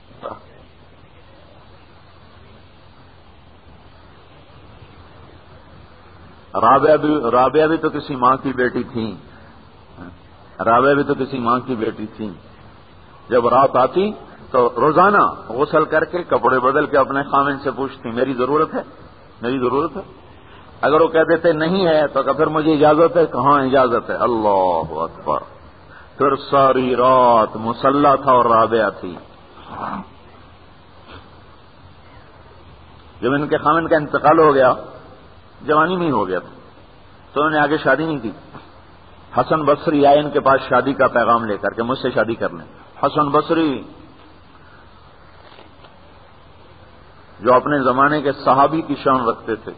Speaker 3: رابعہ بھی رابعہ بھی تو کسی ماں کی بیٹی تھی، رابعہ بھی تو کسی ماں کی بیٹی تھی۔ جب رات آتی تو روزانہ غسل کر کے کپڑے بدل کے اپنے خامن سے پوچھتی میری ضرورت ہے، میری ضرورت ہے۔ اگر وہ کہہ دیتے نہیں ہے تو پھر مجھے اجازت ہے، کہاں اجازت ہے؟ اللہ اکبر۔ پھر ساری رات مصلی تھا اور رابعہ تھی۔ جب ان کے خامن کا انتقال ہو گیا، جوانی میں ہی ہو گیا تھا، تو انہوں نے آگے شادی نہیں کی۔ حسن بصری آئے ان کے پاس شادی کا پیغام لے کر کے مجھ سے شادی کر لیں۔ حسن بصری جو اپنے زمانے کے صحابی کی شان رکھتے تھے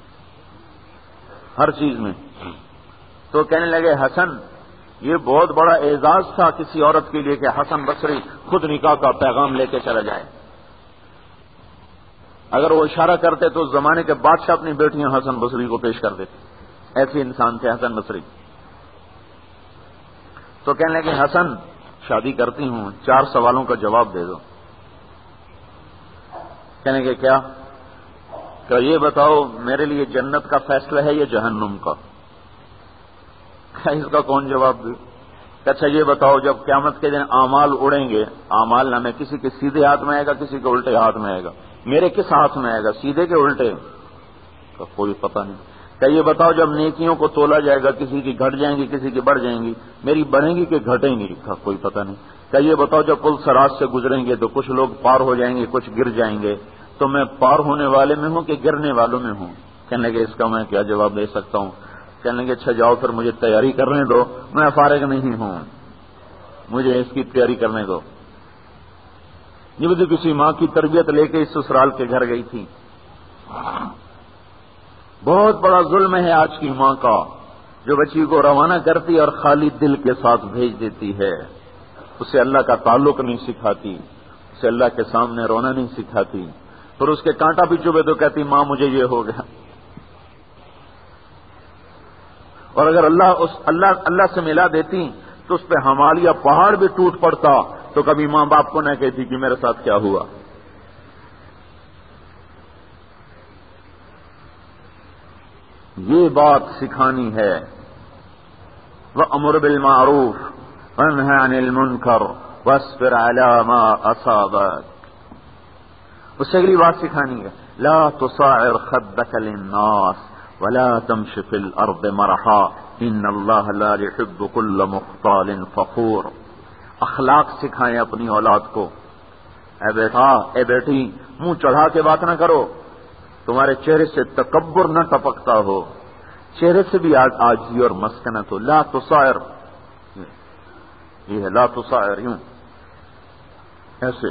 Speaker 3: ہر چیز میں، تو کہنے لگے حسن یہ بہت بڑا اعزاز تھا کسی عورت کے لیے کہ حسن بصری خود نکاح کا پیغام لے کے چلا جائے۔ اگر وہ اشارہ کرتے تو اس زمانے کے بادشاہ اپنی بیٹیاں حسن بصری کو پیش کر دیتے، ایسے انسان تھے حسن بصری۔ تو کہنے لگے حسن شادی کرتی ہوں، چار سوالوں کا جواب دے دو۔ کہنے لگے کیا؟ کہ یہ بتاؤ میرے لیے جنت کا فیصلہ ہے یا جہنم کا؟ اس کا کون جواب دے؟ اچھا یہ بتاؤ جب قیامت کے دن اعمال اڑیں گے، اعمال نامے کسی کے سیدھے ہاتھ میں آئے گا، کسی کے الٹے ہاتھ میں آئے گا، میرے کس ہاتھ میں آئے گا، سیدھے کے الٹے؟ کا کوئی پتہ نہیں۔ کہ یہ بتاؤ جب نیکیوں کو تولا جائے گا، کسی کی گھٹ جائیں گی، کسی کی بڑھ جائیں گی، میری بڑھیں گی کہ گھٹیں گی؟ کا کوئی پتہ نہیں۔ کہ یہ بتاؤ جب پل سراج سے گزریں گے تو کچھ لوگ پار ہو جائیں گے، کچھ گر جائیں گے، تو میں پار ہونے والے میں ہوں کہ گرنے والوں میں ہوں؟ کہنے لگے اس کا میں کیا جواب دے سکتا ہوں؟ کہنے لگے اچھا جاؤ پھر مجھے تیاری کرنے دو، میں فارغ نہیں ہوں، مجھے اس کی تیاری کرنے دو۔ یہ مجھے کسی ماں کی تربیت لے کے اس سسرال کے گھر گئی تھی۔ بہت بڑا ظلم ہے آج کی ماں کا، جو بچی کو روانہ کرتی اور خالی دل کے ساتھ بھیج دیتی ہے، اسے اللہ کا تعلق نہیں سکھاتی، اسے اللہ کے سامنے رونا نہیں سکھاتی، پھر اس کے کانٹا بھی چبھے تو کہتی ماں مجھے یہ ہو گیا۔ اور اگر اللہ اس اللہ اللہ سے ملا دیتی تو اس پہ ہمالیہ پہاڑ بھی ٹوٹ پڑتا تو کبھی ماں باپ کو نہ کہتی کہ میرے ساتھ کیا ہوا۔ یہ بات سکھانی ہے۔ وَأْمُرْ بِالْمَعْرُوفِ وَانْهَ عَنِ الْمُنْكَرِ وَاصْبِرْ عَلَى مَا أَصَابَكَ۔ اس سے اگلی بات سکھانی ہے، لا تصاعر خدك للناس ولا تمش في الارض مرحا ان اللہ لا يحب كل مختال فخور۔ اخلاق سکھائیں اپنی اولاد کو۔ اے بیٹا، اے بیٹی، منہ چڑھا کے بات نہ کرو، تمہارے چہرے سے تکبر نہ ٹپکتا ہو، چہرے سے بھی عاجزی اور مسکنت ہو۔ لا تصاعر، یہ ہے لا تصاعر، یوں ایسے۔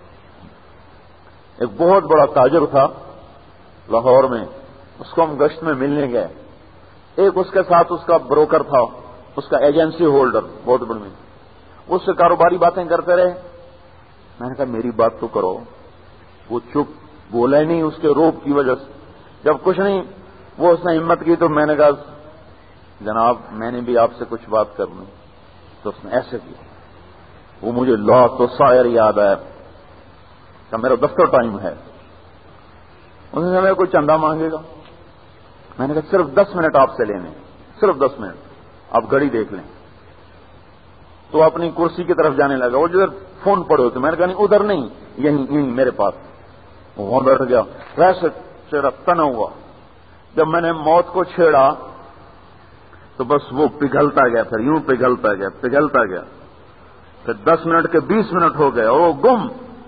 Speaker 3: ایک بہت بڑا تاجر تھا لاہور میں، اس کو ہم گشت میں ملنے گئے، ایک اس کے ساتھ اس کا بروکر تھا، اس کا ایجنسی ہولڈر بہت بڑی میں، اس سے کاروباری باتیں کرتے رہے۔ میں نے کہا میری بات تو کرو، وہ چپ، بولا ہی نہیں اس کے روب کی وجہ سے۔ جب کچھ نہیں وہ اس نے ہمت کی تو میں نے کہا جناب میں نے بھی آپ سے کچھ بات کرنی، تو اس نے ایسے کیا، وہ مجھے لا تصاعر یاد آیا کہ میرا دفتر ٹائم ہے، انہوں نے ہمیں کوئی چندہ مانگے گا، میں نے کہا صرف دس منٹ آپ سے لینے، صرف دس منٹ، آپ گھڑی دیکھ لیں۔ تو اپنی کرسی کی طرف جانے لگا، وہ جدھر فون پڑے ہوتے، میں نے کہا نہیں ادھر نہیں، یہیں یہیں میرے پاس۔ وہاں بیٹھ گیا، ویسے چہرہ تنا ہوا۔ جب میں نے موت کو چھیڑا تو بس وہ پگھلتا گیا، پھر یوں پگھلتا گیا پگھلتا گیا، پھر دس منٹ کے بیس منٹ ہو گئے اور وہ گم۔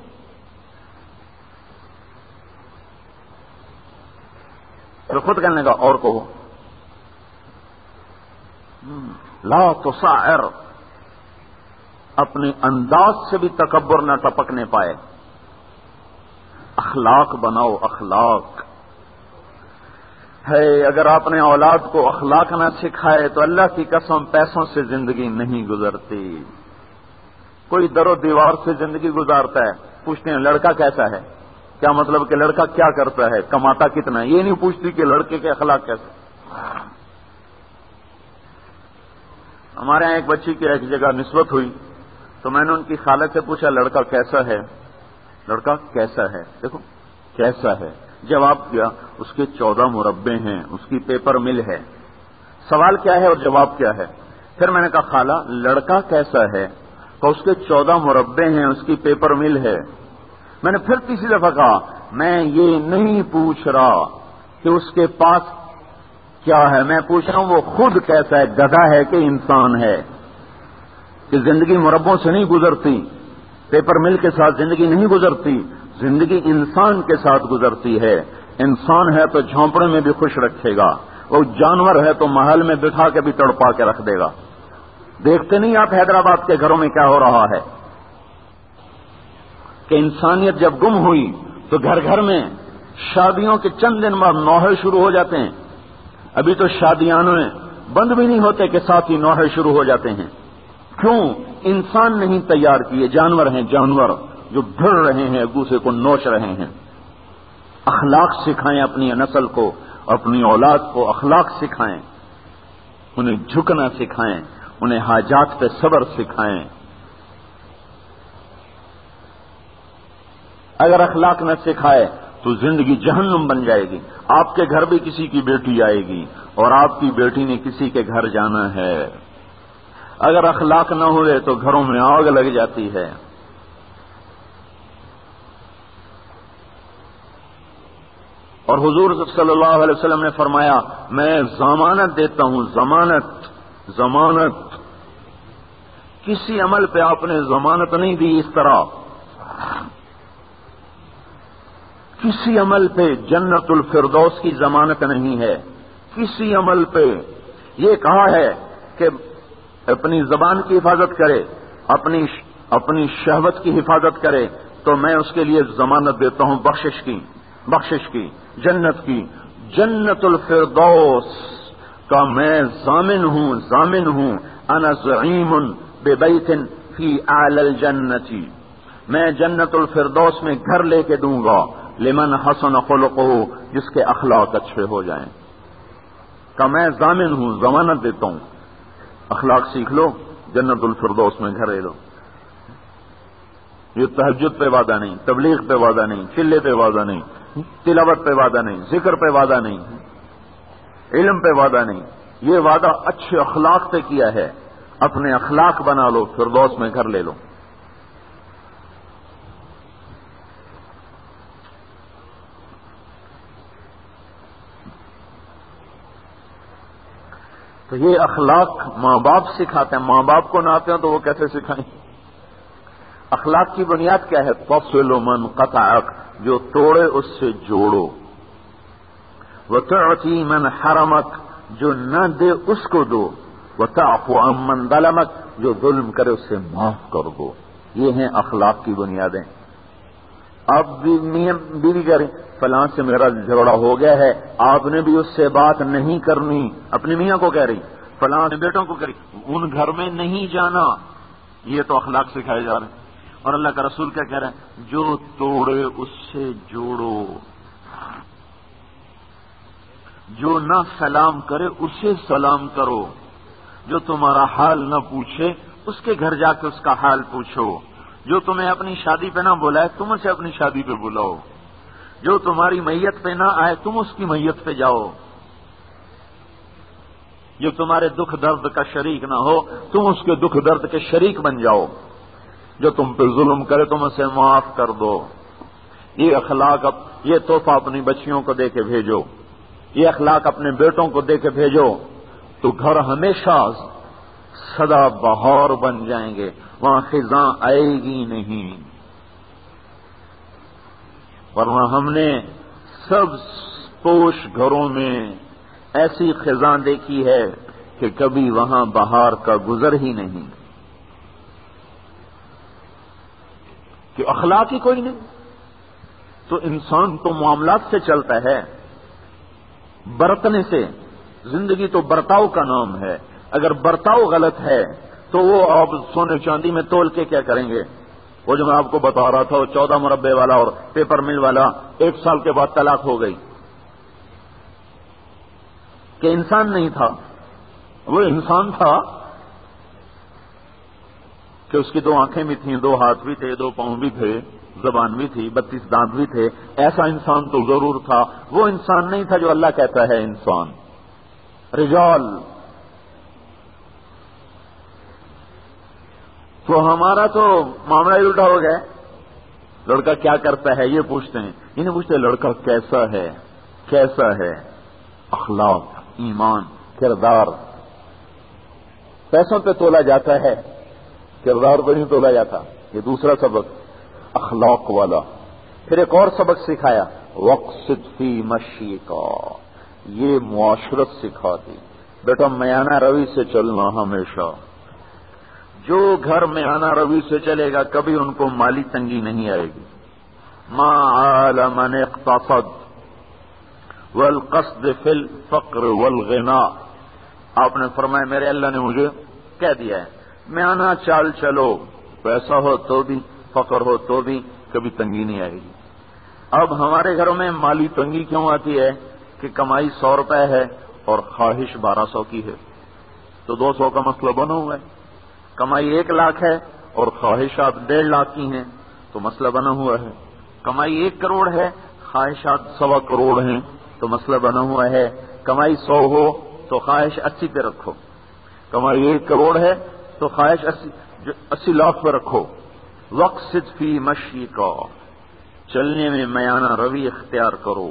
Speaker 3: پھر خود کہنے لگا اور کہو، لا تصاعر، اپنے انداز سے بھی تکبر نہ ٹپکنے پائے، اخلاق بناؤ، اخلاق ہے۔ اگر آپ نے اولاد کو اخلاق نہ سکھائے تو اللہ کی قسم پیسوں سے زندگی نہیں گزرتی۔ کوئی در و دیوار سے زندگی گزارتا ہے، پوچھتے ہیں لڑکا کیسا ہے، کیا مطلب کہ لڑکا کیا کرتا ہے، کماتا کتنا ہے، یہ نہیں پوچھتی کہ لڑکے کے اخلاق کیسے۔ ہمارے یہاں ایک بچی کی ایک جگہ نسبت ہوئی تو میں نے ان کی خالہ سے پوچھا لڑکا کیسا ہے، لڑکا کیسا ہے، دیکھو کیسا ہے، جواب کیا اس کے چودہ مربع ہیں، اس کی پیپر مل ہے۔ سوال کیا ہے اور جواب کیا ہے؟ پھر میں نے کہا خالہ لڑکا کیسا ہے، تو اس کے چودہ مربع ہیں، اس کی پیپر مل ہے۔ میں نے پھر تیسری دفعہ کہا میں یہ نہیں پوچھ رہا کہ اس کے پاس کیا ہے، میں پوچھ رہا ہوں وہ خود کیسا ہے، گدھا ہے کہ انسان ہے، کہ زندگی مربوں سے نہیں گزرتی، پیپر مل کے ساتھ زندگی نہیں گزرتی، زندگی انسان کے ساتھ گزرتی ہے۔ انسان ہے تو جھونپڑے میں بھی خوش رکھے گا، وہ جانور ہے تو محل میں بٹھا کے بھی تڑپا کے رکھ دے گا۔ دیکھتے نہیں آپ حیدرآباد کے گھروں میں کیا ہو رہا ہے کہ انسانیت جب گم ہوئی تو گھر گھر میں شادیوں کے چند دن بعد نوحے شروع ہو جاتے ہیں، ابھی تو شادیاں بند بھی نہیں ہوتے کہ ساتھ ہی نوحے شروع ہو جاتے ہیں۔ کیوں؟ انسان نہیں تیار کیے، جانور ہیں، جانور جو بھڑ رہے ہیں، ایک دوسرے کو نوچ رہے ہیں۔ اخلاق سکھائیں اپنی نسل کو، اپنی اولاد کو اخلاق سکھائیں، انہیں جھکنا سکھائیں، انہیں حاجات پہ صبر سکھائیں۔ اگر اخلاق نہ سکھائے تو زندگی جہنم بن جائے گی۔ آپ کے گھر بھی کسی کی بیٹی آئے گی اور آپ کی بیٹی نے کسی کے گھر جانا ہے۔ اگر اخلاق نہ ہوئے تو گھروں میں آگ لگ جاتی ہے. اور حضور صلی اللہ علیہ وسلم نے فرمایا میں ضمانت دیتا ہوں، ضمانت ضمانت کسی عمل پہ آپ نے ضمانت نہیں دی اس طرح، کسی عمل پہ جنت الفردوس کی ضمانت نہیں ہے. کسی عمل پہ یہ کہا ہے کہ اپنی زبان کی حفاظت کرے، اپنی اپنی شہوت کی حفاظت کرے، تو میں اس کے لیے ضمانت دیتا ہوں بخشش کی بخشش کی جنت کی. جنت الفردوس کا میں ضامن ہوں ضامن ہوں انا زعیم ببیت فی اعلی الجنت. میں جنت الفردوس میں گھر لے کے دوں گا لمن حسن خلقہ، جس کے اخلاق اچھے ہو جائیں. کہ میں ضامن ہوں، ضمانت دیتا ہوں، اخلاق سیکھ لو جنت الفردوس میں گھر لے لو. یہ تہجد پہ وعدہ نہیں، تبلیغ پہ وعدہ نہیں، چلے پہ وعدہ نہیں، تلاوت پہ وعدہ نہیں، ذکر پہ وعدہ نہیں، علم پہ وعدہ نہیں. یہ وعدہ اچھے اخلاق پہ کیا ہے. اپنے اخلاق بنا لو، فردوس میں گھر لے لو. تو یہ اخلاق ماں باپ سکھاتے ہیں. ماں باپ کو نہ آتے ہیں تو وہ کیسے سکھائیں؟ اخلاق کی بنیاد کیا ہے؟ تصل من قطعک، جو توڑے اس سے جوڑو. وتعطی من حرمک، جو نہ دے اس کو دو. وتعفو عن من ظلمک، جو ظلم کرے اسے معاف کر دو. یہ ہیں اخلاق کی بنیادیں. آپ بھی میاں بیوی کریں، فلاں سے میرا جھگڑا ہو گیا ہے، آپ نے بھی اس سے بات نہیں کرنی. اپنی میاں کو کہہ رہی، فلاں نے بیٹوں کو کہہ رہی، ان گھر میں نہیں جانا. یہ تو اخلاق سکھائے جا رہے ہیں. اور اللہ کا رسول کیا کہہ رہے ہیں؟ جو توڑے اس سے جوڑو. جو نہ سلام کرے اسے سلام کرو. جو تمہارا حال نہ پوچھے اس کے گھر جا کے اس کا حال پوچھو. جو تمہیں اپنی شادی پہ نہ بلائے تم اسے اپنی شادی پہ بلاؤ. جو تمہاری میت پہ نہ آئے تم اس کی میت پہ جاؤ. جو تمہارے دکھ درد کا شریک نہ ہو تم اس کے دکھ درد کے شریک بن جاؤ. جو تم پہ ظلم کرے تم اسے معاف کر دو. یہ اخلاق، یہ تحفہ اپنی بچیوں کو دے کے بھیجو. یہ اخلاق اپنے بیٹوں کو دے کے بھیجو تو گھر ہمیشہ سدا بہار بن جائیں گے. وہاں خزاں آئے گی نہیں. ورنہ ہم نے سب پوش گھروں میں ایسی خزاں دیکھی ہے کہ کبھی وہاں بہار کا گزر ہی نہیں. کہ اخلاق ہی کوئی نہیں. تو انسان تو معاملات سے چلتا ہے، برتنے سے. زندگی تو برتاؤ کا نام ہے. اگر برتاؤ غلط ہے تو وہ آپ سونے چاندی میں تول کے کیا کریں گے؟ وہ جو میں آپ کو بتا رہا تھا، وہ چودہ مربے والا اور پیپر مل والا ایک سال کے بعد طلاق ہو گئی. کہ انسان نہیں تھا، وہ انسان تھا کہ اس کی دو آنکھیں بھی تھیں، دو ہاتھ بھی تھے، دو پاؤں بھی تھے، زبان بھی تھی، بتیس دانت بھی تھے. ایسا انسان تو ضرور تھا. وہ انسان نہیں تھا جو اللہ کہتا ہے انسان. رجال. تو ہمارا تو معاملہ ہی الٹا ہو گیا. لڑکا کیا کرتا ہے یہ پوچھتے ہیں. یہ نہیں پوچھتے لڑکا کیسا ہے، کیسا ہے. اخلاق، ایمان، کردار. پیسوں پہ تولا جاتا ہے، کردار پہ نہیں تولا جاتا. یہ دوسرا سبق اخلاق والا. پھر ایک اور سبق سکھایا، وقصد فی مشی کا. یہ معاشرت سکھاتی. بیٹا میانہ روی سے چلنا ہمیشہ. جو گھر میانہ روی سے چلے گا کبھی ان کو مالی تنگی نہیں آئے گی. ما عال من اقتصد والقصد فی الفقر والغنا. آپ نے فرمایا میرے اللہ نے مجھے کہہ دیا ہے میانہ چال چلو، پیسہ ہو تو بھی، فقر ہو تو بھی، کبھی تنگی نہیں آئے گی. اب ہمارے گھروں میں مالی تنگی کیوں آتی ہے؟ کہ کمائی سو روپے ہے اور خواہش بارہ سو کی ہے، تو دو سو کا مسئلہ بنا ہوا ہے. کمائی ایک لاکھ ہے اور خواہشات ڈیڑھ لاکھ کی ہیں تو مسئلہ بنا ہوا ہے. کمائی ایک کروڑ ہے، خواہشات سوا کروڑ ہیں تو مسئلہ بنا ہوا ہے. کمائی سو ہو تو خواہش اسی پہ رکھو. کمائی ایک کروڑ ہے تو خواہش اسی, اسی لاکھ پہ رکھو. وقصد فی مشی کا، چلنے میں میانہ روی اختیار کرو.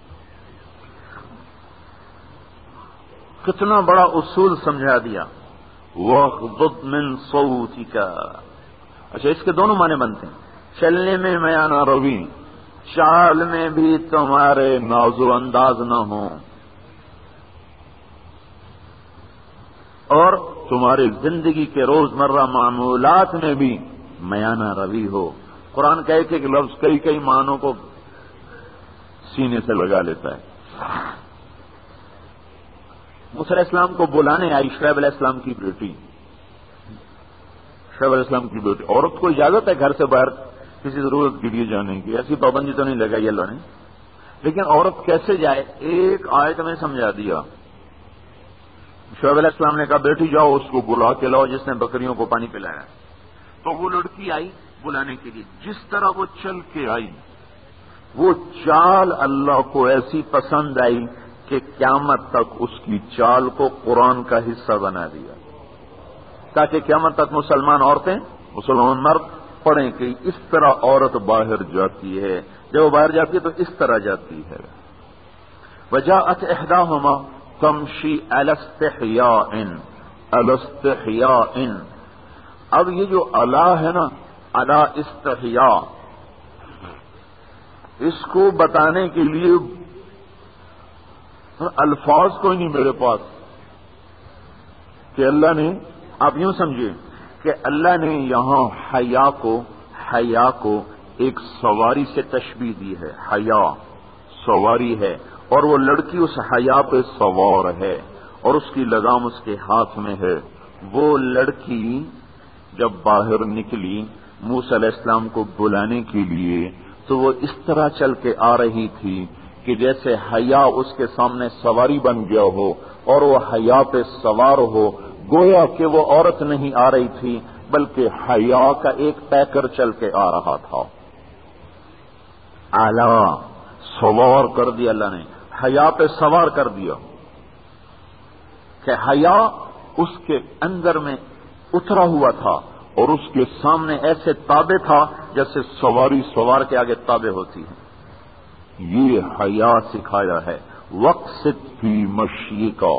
Speaker 3: کتنا بڑا اصول سمجھا دیا. وَاغْضُضْ مِنْ صَوْتِكَ. اچھا اس کے دونوں معنی بنتے ہیں. چلنے میں میانہ روی، چال میں بھی تمہارے نازو انداز نہ ہو، اور تمہاری زندگی کے روزمرہ معمولات میں بھی میانہ روی ہو. قرآن کا ایک ایک لفظ کئی کئی معنوں کو سینے سے لگا لیتا ہے. موسیٰ علیہ السلام کو بلانے آئی شعیب علیہ السلام کی بیٹی. شعیب علیہ السلام کی بیٹی. عورت کو اجازت ہے گھر سے باہر کسی ضرورت کے لیے جانے کی، ایسی پابندی تو نہیں لگائی اللہ نے، لیکن عورت کیسے جائے ایک آیت میں سمجھا دیا. شعیب علیہ السلام نے کہا بیٹی جاؤ اس کو بلا کے لاؤ جس نے بکریوں کو پانی پلایا. تو وہ لڑکی آئی بلانے کے لیے. جس طرح وہ چل کے آئی وہ چال اللہ کو ایسی پسند آئی کہ قیامت تک اس کی چال کو قرآن کا حصہ بنا دیا، تاکہ قیامت تک مسلمان عورتیں مسلمان مرد پڑھیں کہ اس طرح عورت باہر جاتی ہے. جب وہ باہر جاتی ہے تو اس طرح جاتی ہے. وجاءت احداہما تمشی علی استحیاء علی استحیاء. اب یہ جو علا ہے نا، علی استحیاء، اس کو بتانے کے لیے الفاظ کوئی نہیں میرے پاس کہ اللہ نے، آپ یوں سمجھے کہ اللہ نے یہاں حیا کو حیا کو ایک سواری سے تشبیہ دی ہے. حیا سواری ہے اور وہ لڑکی اس حیا پہ سوار ہے اور اس کی لگام اس کے ہاتھ میں ہے. وہ لڑکی جب باہر نکلی موسیٰ علیہ السلام کو بلانے کے لیے تو وہ اس طرح چل کے آ رہی تھی کہ جیسے حیا اس کے سامنے سواری بن گیا ہو اور وہ حیا پہ سوار ہو. گویا کہ وہ عورت نہیں آ رہی تھی بلکہ حیا کا ایک پیکر چل کے آ رہا تھا. اعلیٰ سوار کر دیا اللہ نے، حیا پہ سوار کر دیا کہ حیا اس کے اندر میں اترا ہوا تھا اور اس کے سامنے ایسے تابع تھا جیسے سواری سوار کے آگے تابع ہوتی ہے. یہ حیا سکھایا ہے. وقصد فی مشی کا،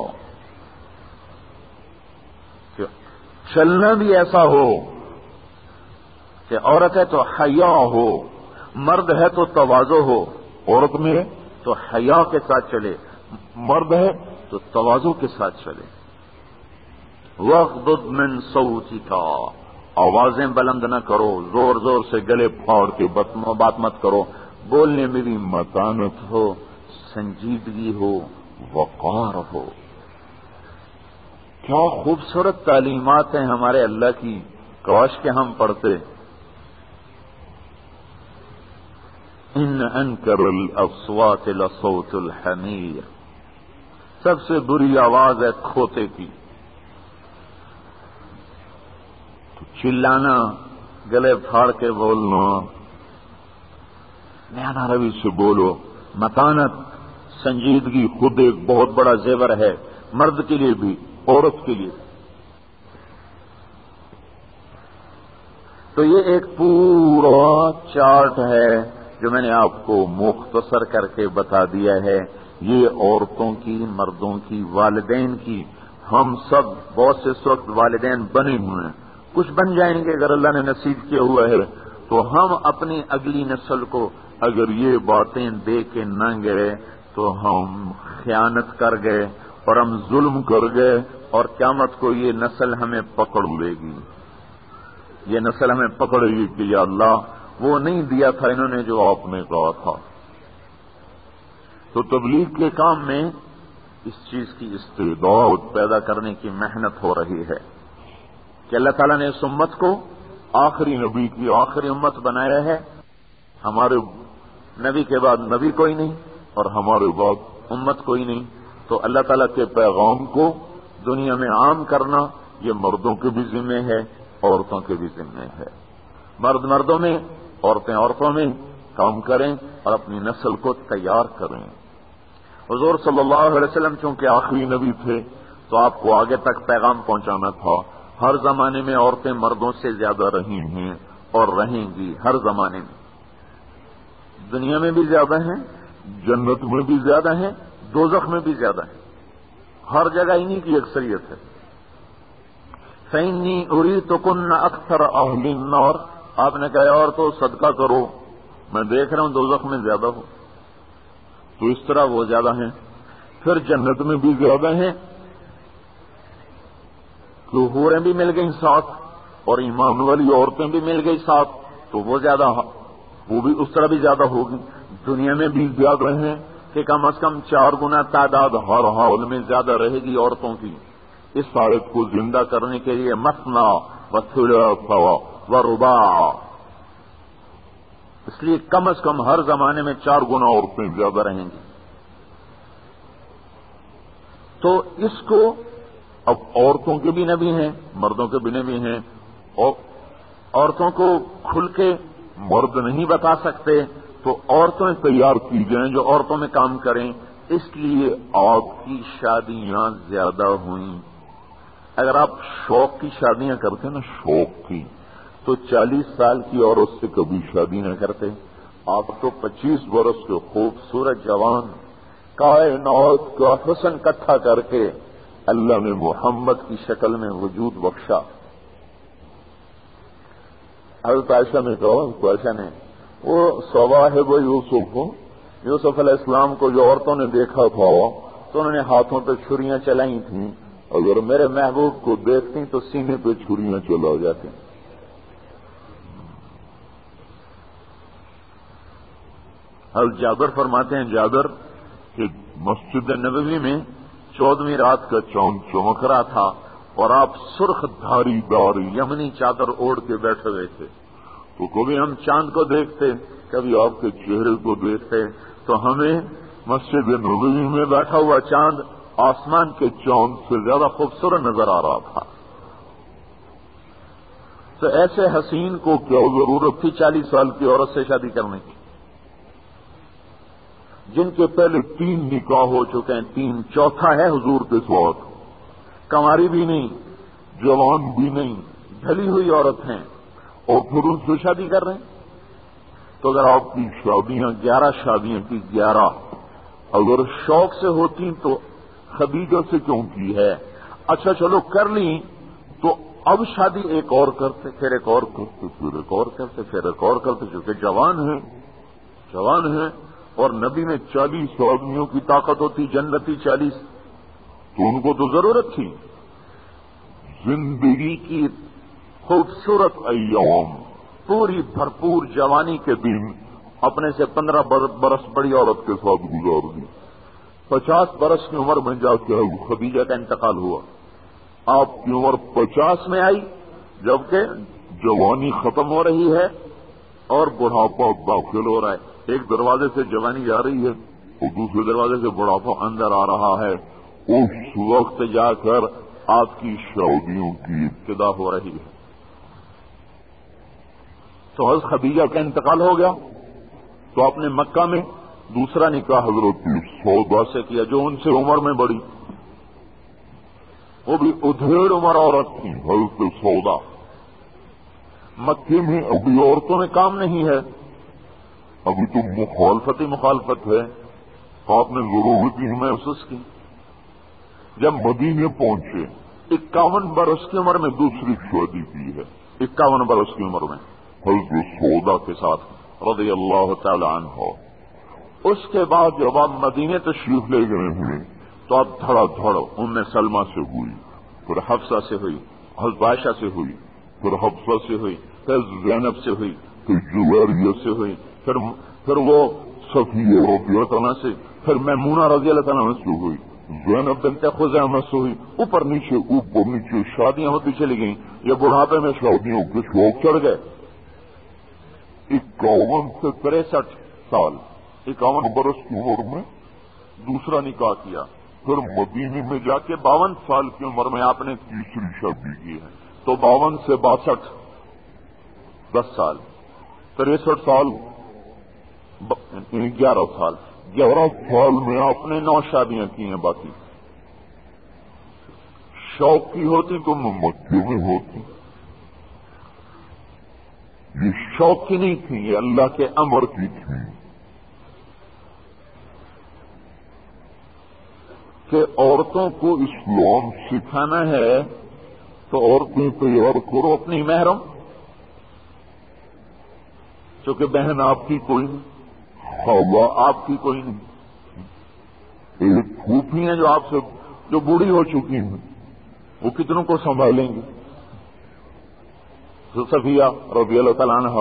Speaker 3: کہ چلنا بھی ایسا ہو کہ عورت ہے تو حیا ہو، مرد ہے تو تواضع ہو. عورت میں ہے تو حیا کے ساتھ چلے، مرد ہے تو تواضع کے ساتھ چلے. وَاغْضُضْ مِنْ صَوْتِكَ. آوازیں بلند نہ کرو، زور زور سے گلے پھاڑ کے بات مت کرو. بولنے میں بھی متانت ہو، سنجیدگی ہو، وقار ہو. کیا خوبصورت تعلیمات ہیں ہمارے اللہ کی، کاش کہ ہم پڑھتے. ان انکر الاصوات لصوت الحمیر. سب سے بری آواز ہے کھوتے کی. چلانا، گلے پھاڑ کے بولنا، میانہ روی سے بولو. متانت، سنجیدگی خود ایک بہت بڑا زیور ہے، مرد کے لیے بھی عورت کے لیے. تو یہ ایک پورا چارٹ ہے جو میں نے آپ کو مختصر کر کے بتا دیا ہے. یہ عورتوں کی، مردوں کی، والدین کی. ہم سب بہت سے اس وقت والدین بنے ہوئے ہیں، کچھ بن جائیں گے اگر اللہ نے نصیب کیا ہوا ہے. تو ہم اپنی اگلی نسل کو اگر یہ باتیں دے کے نہ گئے تو ہم خیانت کر گئے اور ہم ظلم کر گئے، اور قیامت کو یہ نسل ہمیں پکڑ لے گی. یہ نسل ہمیں پکڑے گی کہ یا اللہ وہ نہیں دیا تھا انہوں نے جو آپ نے کہا تھا. تو تبلیغ کے کام میں اس چیز کی استعداد پیدا کرنے کی محنت ہو رہی ہے کہ اللہ تعالیٰ نے اس امت کو آخری نبی کی آخری امت بنایا ہے. ہمارے نبی کے بعد نبی کوئی نہیں اور ہمارے بعد امت کوئی نہیں. تو اللہ تعالیٰ کے پیغام کو دنیا میں عام کرنا یہ مردوں کے بھی ذمہ ہے، عورتوں کے بھی ذمہ ہے. مرد مردوں میں، عورتیں عورتوں میں کام کریں اور اپنی نسل کو تیار کریں. حضور صلی اللہ علیہ وسلم چونکہ آخری نبی تھے تو آپ کو آگے تک پیغام پہنچانا تھا. ہر زمانے میں عورتیں مردوں سے زیادہ رہی ہیں اور رہیں گی ہر زمانے میں. دنیا میں بھی زیادہ ہیں، جنت میں بھی زیادہ ہیں، دوزخ میں بھی زیادہ ہیں. ہر جگہ انہی کی اکثریت ہے. فَإِنِّي أُرِيتُكُنَّ أَكْثَرَ أَهْلِ النَّارِ. آپ نے کہا اور تو صدقہ کرو، میں دیکھ رہا ہوں دوزخ میں زیادہ ہو. تو اس طرح وہ زیادہ ہیں. پھر جنت میں بھی زیادہ ہیں، تو حوریں بھی مل گئیں ساتھ اور ایمان والی عورتیں بھی مل گئی ساتھ، تو وہ زیادہ وہ بھی اس طرح بھی زیادہ ہوگی. دنیا میں بھی زیادہ ہیں کہ کم از کم چار گنا تعداد ہر حال میں زیادہ رہے گی عورتوں کی. اس آیت کو زندہ کرنے کے لیے مثنا و ثلاث و رباع، اس لیے کم از کم ہر زمانے میں چار گنا عورتیں زیادہ رہیں گی. تو اس کو اب عورتوں کے بھی نبی ہیں، مردوں کے بھی نبی ہیں، اور عورتوں کو کھل کے مرد نہیں بتا سکتے تو عورتیں تیار کی جائیں جو عورتوں میں کام کریں. اس لیے آپ کی شادیاں زیادہ ہوئیں. اگر آپ شوق کی شادیاں کرتے نا، شوق کی، تو چالیس سال کی عورت سے کبھی شادی نہ کرتے. آپ تو پچیس برس کے خوبصورت جوان کائنات کا حسن اکٹھا کر کے اللہ نے محمد کی شکل میں وجود بخشا. حضرت عائشہ نے کہا، عائشہ نے وہ صواحب یوسف یوسف علیہ السلام کو جو عورتوں نے دیکھا تھا تو انہوں نے ہاتھوں پہ چھریاں چلائی تھیں. اگر میرے محبوب کو دیکھتی تو سینے پہ چھریاں چلا جاتی. حضرت جابر فرماتے ہیں، جابر کہ مسجد نبوی میں چودہویں رات کا چاند چمک رہا تھا اور آپ سرخ دھاری دار یمنی چادر اوڑھ کے بیٹھے ہوئے تھے. تو کبھی ہم چاند کو دیکھتے، کبھی آپ کے چہرے کو دیکھتے، تو ہمیں مسجد نبوی میں بیٹھا ہوا چاند آسمان کے چاند سے زیادہ خوبصورت نظر آ رہا تھا. تو ایسے حسین کو کیا ضرورت تھی چالیس سال کی عورت سے شادی کرنے کی، جن کے پہلے تین نکاح ہو چکے ہیں، تین چوتھا ہے حضور کے ساتھ. کنواری بھی نہیں، جوان بھی نہیں، ڈھلی ہوئی عورت ہیں اور پھر ان سے شادی کر رہے ہیں. تو اگر آپ کی شادیاں گیارہ شادیاں کی گیارہ اگر شوق سے ہوتی تو خدیجہ سے کیوں کی ہے؟ اچھا چلو کر لی تو اب شادی ایک اور کرتے، پھر ایک اور کرتے، پھر ایک اور کرتے، پھر ایک اور کرتے، چونکہ جوان ہیں جوان ہیں اور نبی میں چالیس آدمیوں کی طاقت ہوتی، جنتی چالیس، تو ان کو تو ضرورت تھی. زندگی کی خوبصورت ایام، پوری بھرپور جوانی کے دن اپنے سے پندرہ برس بڑی عورت کے ساتھ گزار دی. پچاس برس کی عمر میں جا کے خدیجہ کا انتقال ہوا. آپ کی عمر پچاس میں آئی جبکہ جوانی ختم ہو رہی ہے اور بڑھاپا داخل ہو رہا ہے. ایک دروازے سے جوانی جا رہی ہے اور دوسرے دروازے سے بڑھاپا اندر آ رہا ہے. اس وقت جا کر آپ کی شادیوں کی ابتدا ہو رہی ہے. تو حضرت خدیجہ کا انتقال ہو گیا تو آپ نے مکہ میں دوسرا نکاح حضرت سودا سے کیا جو ان سے عمر میں بڑی، وہ بھی ادھیڑ عمر عورت تھی حضرت سودا. مکے میں ابھی عورتوں میں کام نہیں ہے، ابھی تو مخالفت ہی مخالفت ہے. آپ نے ضرورت ہی محسوس کی. جب مدینے پہنچے اکاون برس کی عمر میں دوسری شادی کی ہے، اکاون برس کی عمر میں حضرت سودا کے ساتھ رضی اللہ تعالی عنہ. اس کے بعد جب آپ مدینے تشریف لے گئے ہوئے تو آپ دھڑا دھڑ ام سلمہ سے ہوئی، پھر حفصہ سے ہوئی، حضرت عائشہ سے ہوئی، پھر حفصہ سے ہوئی، پھر زینب سے ہوئی، پھر جویریہ سے ہوئی، پھر پھر وہ صفیہ رضی اللہ عنہ سے، پھر میمونہ رضی اللہ عنہ سے ہوئی، زینب بنت خزیمہ سے ہوئی. اوپر نیچے اوپر نیچے شادیاں ہوتی چلی گئیں. یہ بڑھاپے میں شادیوں کے شوق چڑھ گئے. اکاون سے تریسٹھ سال اکاون برس کی عمر میں دوسرا نکاح کیا. پھر مدینے میں جا کے باون سال کی عمر میں آپ نے تیسری شادی کی ہے. تو باون سے باسٹھ دس سال، تریسٹھ سال، گیارہ سال گیارہ سال میں آپ نے نو شادیاں کی ہیں. باقی
Speaker 4: شوق کی ہوتی تو میں مکے میں ہوتی. یہ شوق کی نہیں تھی، یہ اللہ کے امر کی تھی کہ عورتوں کو اسلام سکھانا ہے تو عورتیں تیار کرو اپنی محرم، چونکہ بہن آپ کی کوئی نہیں، خالہ آپ کی کوئی نہیں، ایک پھوپھی ہیں جو آپ سے جو بوڑھی ہو چکی ہیں، وہ کتنوں کو سنبھالیں گے؟ صفیہ رضی اللہ تعالیٰ عنہا.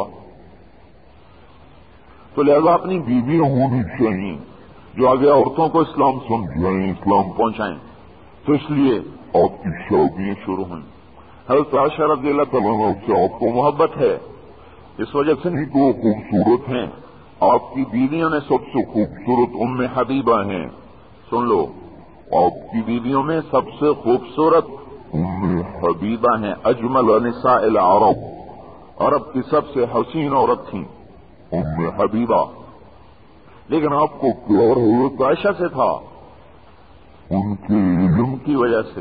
Speaker 4: تو لہذا اپنی بیویاں ہونی چاہیے جو آگے عورتوں کو اسلام سمجھائیں، اسلام پہنچائیں. تو اس لیے آپ کی شادیاں شروع ہوئیں. حضرت عائشہ رضی اللہ تعالیٰ عنہ سے آپ کو محبت ہے، اس وجہ سے نہیں کہ وہ خوبصورت ہیں. آپ کی بیویوں میں سب سے خوبصورت ام حبیبہ ہیں. سن لو، آپ کی بیویوں میں سب سے خوبصورت ام حبیبہ ہیں. اجمل نساء العرب، عرب کی سب سے حسین عورت تھیں ام حبیبہ. لیکن آپ کو پیار حضرت عائشہ سے تھا، ان کے علم کی وجہ سے،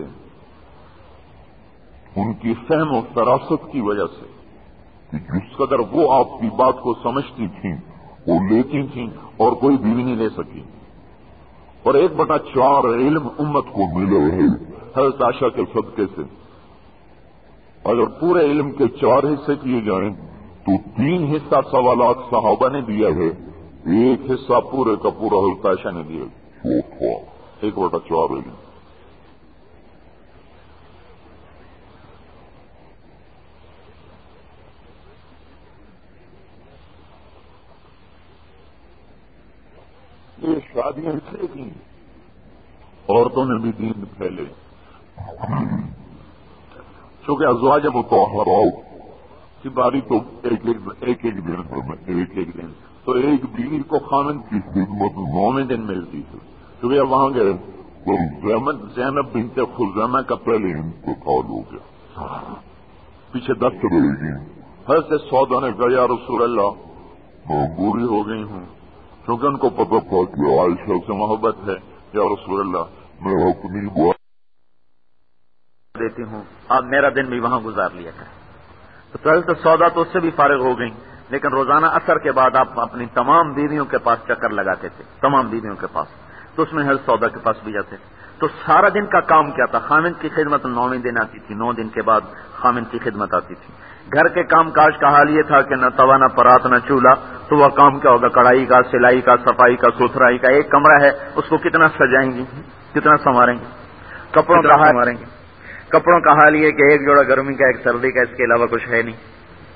Speaker 4: ان کی فہم و فراست کی وجہ سے، کہ جس قدر وہ آپ کی بات کو سمجھتی تھیں وہ لیتی تھیں اور کوئی بیوی نہیں لے سکی. اور ایک بٹا چار علم امت کو ملا ہے حضرت عائشہ کے صدقے سے. اگر پورے علم کے چار حصے کیے جائیں تو تین حصہ سوالات صحابہ نے دیا ہے، ایک حصہ پورے کا پورا حضرت عائشہ نے دیا ہے. ایک بٹا چار علم. یہ شادیاں اس لیے کی عورتوں نے بھی دین پھیلے، چونکہ ازواج مطہرات کی باری تو ایک ایک ایک ایک دن میں ایک ایک دن تو ایک بیوی کو خامن کی خدمت نویں دن ملتی تھی. کیونکہ وہاں گئے تو زینب بنت خزیمہ کا پہلے انتقال ہو گیا، پیچھے دست رہے گی. حضرت سودا نے کہا یا رسول اللہ میں بوڑھی ہو گئی ہوں، کیونکہ ان کو پتہ تھا کہ عائشہ سے محبت ہے. یا رسول اللہ میں اپنی بات
Speaker 3: دیتی ہوں، آپ میرا دن بھی وہاں گزار لیا کریں. تو حضرت سودا تو اس سے بھی فارغ ہو گئی، لیکن روزانہ عصر کے بعد آپ اپنی تمام بیویوں کے پاس چکر لگاتے تھے، تمام بیویوں کے پاس. تو اس میں حضرت سودا کے پاس بھی جاتے تھے. تو سارا دن کا کام کیا تھا؟ خامند کی خدمت نویں دن آتی تھی، نو دن کے بعد خامند کی خدمت آتی تھی. گھر کے کام کاج کا حال یہ تھا کہ نہ توا نہ پرات نہ چولہا، تو وہ کام کیا ہوگا؟ کڑھائی کا، سلائی کا، صفائی کا، ستھرائی کا. ایک کمرہ ہے اس کو کتنا سجائیں گی، کتنا سنواریں گے. کپڑوں کا حال سنواریں گے. کپڑوں کا حال یہ کہ ایک جوڑا گرمی کا، ایک سردی کا، اس کے علاوہ کچھ ہے نہیں.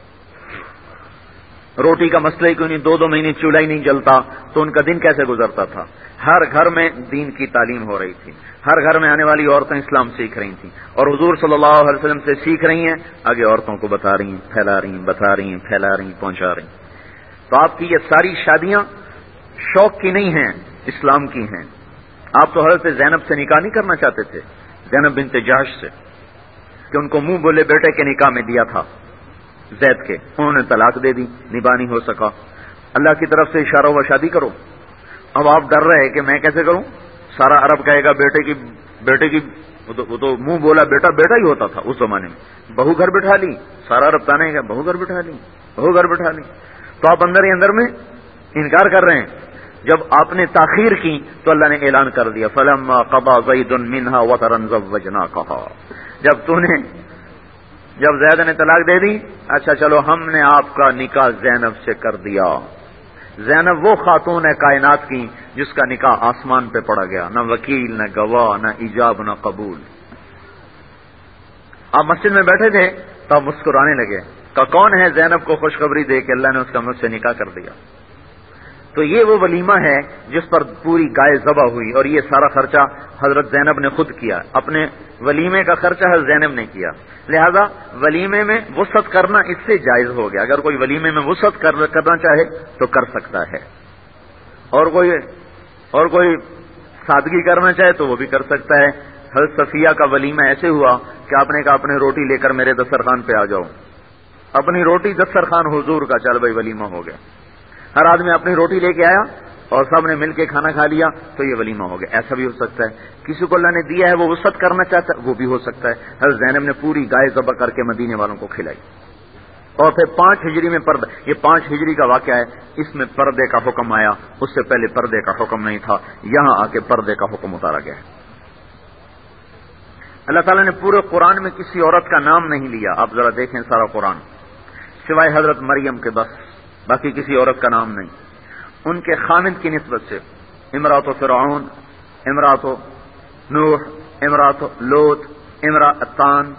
Speaker 3: روٹی کا مسئلہ ہی کوئی نہیں، دو دو مہینے چولہا ہی نہیں جلتا، تو ان کا دن کیسے گزرتا تھا؟ ہر گھر میں دین کی تعلیم ہو رہی تھی، ہر گھر میں آنے والی عورتیں اسلام سیکھ رہی تھیں، اور حضور صلی اللہ علیہ وسلم سے سیکھ رہی ہیں، آگے عورتوں کو بتا رہی ہیں، پھیلا رہی ہیں، بتا رہی ہیں، پھیلا رہی ہیں، پہنچا رہی ہیں. تو آپ کی یہ ساری شادیاں شوق کی نہیں ہیں، اسلام کی ہیں. آپ تو حضرت زینب سے نکاح نہیں کرنا چاہتے تھے، زینب بنت جحش سے، کہ ان کو منہ بولے بیٹے کے نکاح میں دیا تھا زید کے، انہوں نے طلاق دے دی، نباہ نہیں ہو سکا. اللہ کی طرف سے اشارہ ہوا شادی کرو. اب آپ ڈر رہے کہ میں کیسے کروں؟ سارا عرب کہے گا بیٹے کی بیٹے کی وہ تو, وہ تو منہ بولا بیٹا بیٹا ہی ہوتا تھا اس زمانے میں. بہو گھر بٹھا لی، سارا عرب تانے گا بہو گھر بٹھا لی، بہو گھر بٹھا لی. تو آپ اندر ہی اندر میں انکار کر رہے ہیں. جب آپ نے تاخیر کی تو اللہ نے اعلان کر دیا فلما قضى زید منها وطرا زوجناکها. جب تو نے جب زید نے طلاق دے دی، اچھا چلو ہم نے آپ کا نکاح زینب سے کر دیا. زینب وہ خاتون ہے کائنات کی جس کا نکاح آسمان پہ پڑا گیا، نہ وکیل، نہ گواہ، نہ ایجاب، نہ قبول. آپ مسجد میں بیٹھے تھے تو آپ مسکرانے لگے کہ کون ہے زینب کو خوشخبری دے کہ اللہ نے اس کا مجھ سے نکاح کر دیا. تو یہ وہ ولیمہ ہے جس پر پوری گائے ذبح ہوئی، اور یہ سارا خرچہ حضرت زینب نے خود کیا. اپنے ولیمے کا خرچہ حضرت زینب نے کیا. لہذا ولیمے میں وسعت کرنا اس سے جائز ہو گیا. اگر کوئی ولیمے میں وسعت کرنا چاہے تو کر سکتا ہے، اور کوئی اور کوئی سادگی کرنا چاہے تو وہ بھی کر سکتا ہے. حضرت صفیہ کا ولیمہ ایسے ہوا کہ آپ نے کہا اپنی روٹی لے کر میرے دسترخوان پہ آ جاؤ. اپنی روٹی دسترخوان حضور کا، چل بھائی ولیمہ ہو گیا. ہر آدمی اپنی روٹی لے کے آیا اور سب نے مل کے کھانا کھا لیا تو یہ ولیمہ ہو گیا. ایسا بھی ہو سکتا ہے. کسی کو اللہ نے دیا ہے وہ وسعت کرنا چاہتا ہے وہ بھی ہو سکتا ہے. حضرت زینب نے پوری گائے ذبح کر کے مدینے والوں کو کھلائی. اور پھر پانچ ہجری میں پردہ, یہ پانچ ہجری کا واقعہ ہے, اس میں پردے کا حکم آیا. اس سے پہلے پردے کا حکم نہیں تھا, یہاں آ کے پردے کا حکم اتارا گیا ہے. اللہ تعالیٰ نے پورے قرآن میں کسی عورت کا نام نہیں لیا. آپ ذرا دیکھیں سارا قرآن, سوائے حضرت مریم کے بس, باقی کسی عورت کا نام نہیں. ان کے خامند کی نسبت سے امرات و فرعون, امرات و نوح, امرات و لوط, امراتان,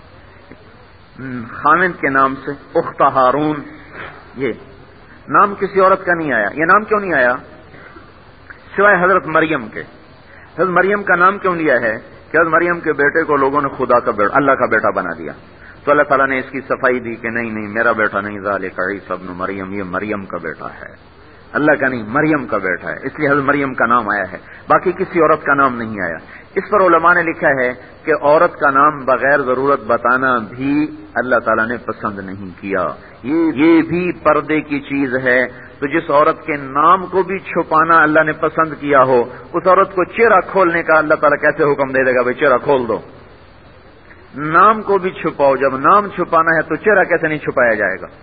Speaker 3: خامند کے نام سے اخت ہارون, یہ نام کسی عورت کا نہیں آیا. یہ نام کیوں نہیں آیا سوائے حضرت مریم کے؟ حضرت مریم کا نام کیوں لیا ہے کہ حضرت مریم کے بیٹے کو لوگوں نے خدا کا بیٹا, اللہ کا بیٹا بنا دیا, تو اللہ تعالیٰ نے اس کی صفائی دی کہ نہیں نہیں میرا بیٹا نہیں, ذالک عیسی ابن مریم, یہ مریم کا بیٹا ہے, اللہ کا نہیں مریم کا بیٹا ہے. اس لیے حضرت مریم کا نام آیا ہے, باقی کسی عورت کا نام نہیں آیا. اس پر علماء نے لکھا ہے کہ عورت کا نام بغیر ضرورت بتانا بھی اللہ تعالیٰ نے پسند نہیں کیا. یہ یہ بھی پردے کی چیز ہے. تو جس عورت کے نام کو بھی چھپانا اللہ نے پسند کیا ہو, اس عورت کو چہرہ کھولنے کا اللہ تعالیٰ کیسے حکم دے دے گا بھائی چہرہ کھول دو؟ نام کو بھی چھپاؤ. جب نام چھپانا ہے تو چہرہ کیسے نہیں چھپایا جائے گا؟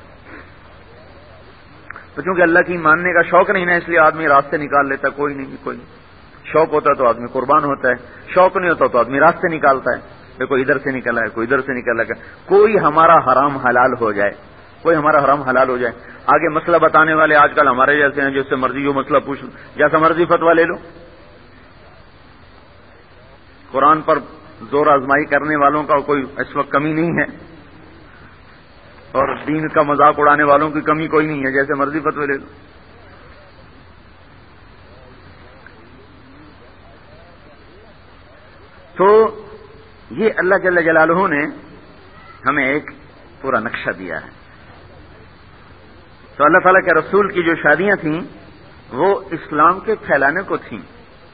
Speaker 3: تو چونکہ اللہ کی ماننے کا شوق نہیں نا, اس لیے آدمی راستے نکال لیتا ہے. کوئی نہیں کوئی نہیں. شوق ہوتا ہے تو آدمی قربان ہوتا ہے, شوق نہیں ہوتا تو آدمی راستے نکالتا ہے. کوئی ادھر سے نکلا ہے, کوئی ادھر سے نکلا ہے. کوئی ہمارا حرام حلال ہو جائے, کوئی ہمارا حرام حلال ہو جائے. آگے مسئلہ بتانے والے آج کل ہمارے جیسے ہیں, جس سے مرضی جو مسئلہ پوچھ لو, جیسا مرضی فتویٰ لے لو. قرآن پر زور آزمائی کرنے والوں کا کوئی اس وقت کمی نہیں ہے, اور دین کا مذاق اڑانے والوں کی کمی کوئی نہیں ہے, جیسے مرضی فتوی لے لو. تو یہ اللہ جل جلالہ نے ہمیں ایک پورا نقشہ دیا ہے. تو اللہ تعالیٰ کے رسول کی جو شادیاں تھیں وہ اسلام کے پھیلانے کو تھیں.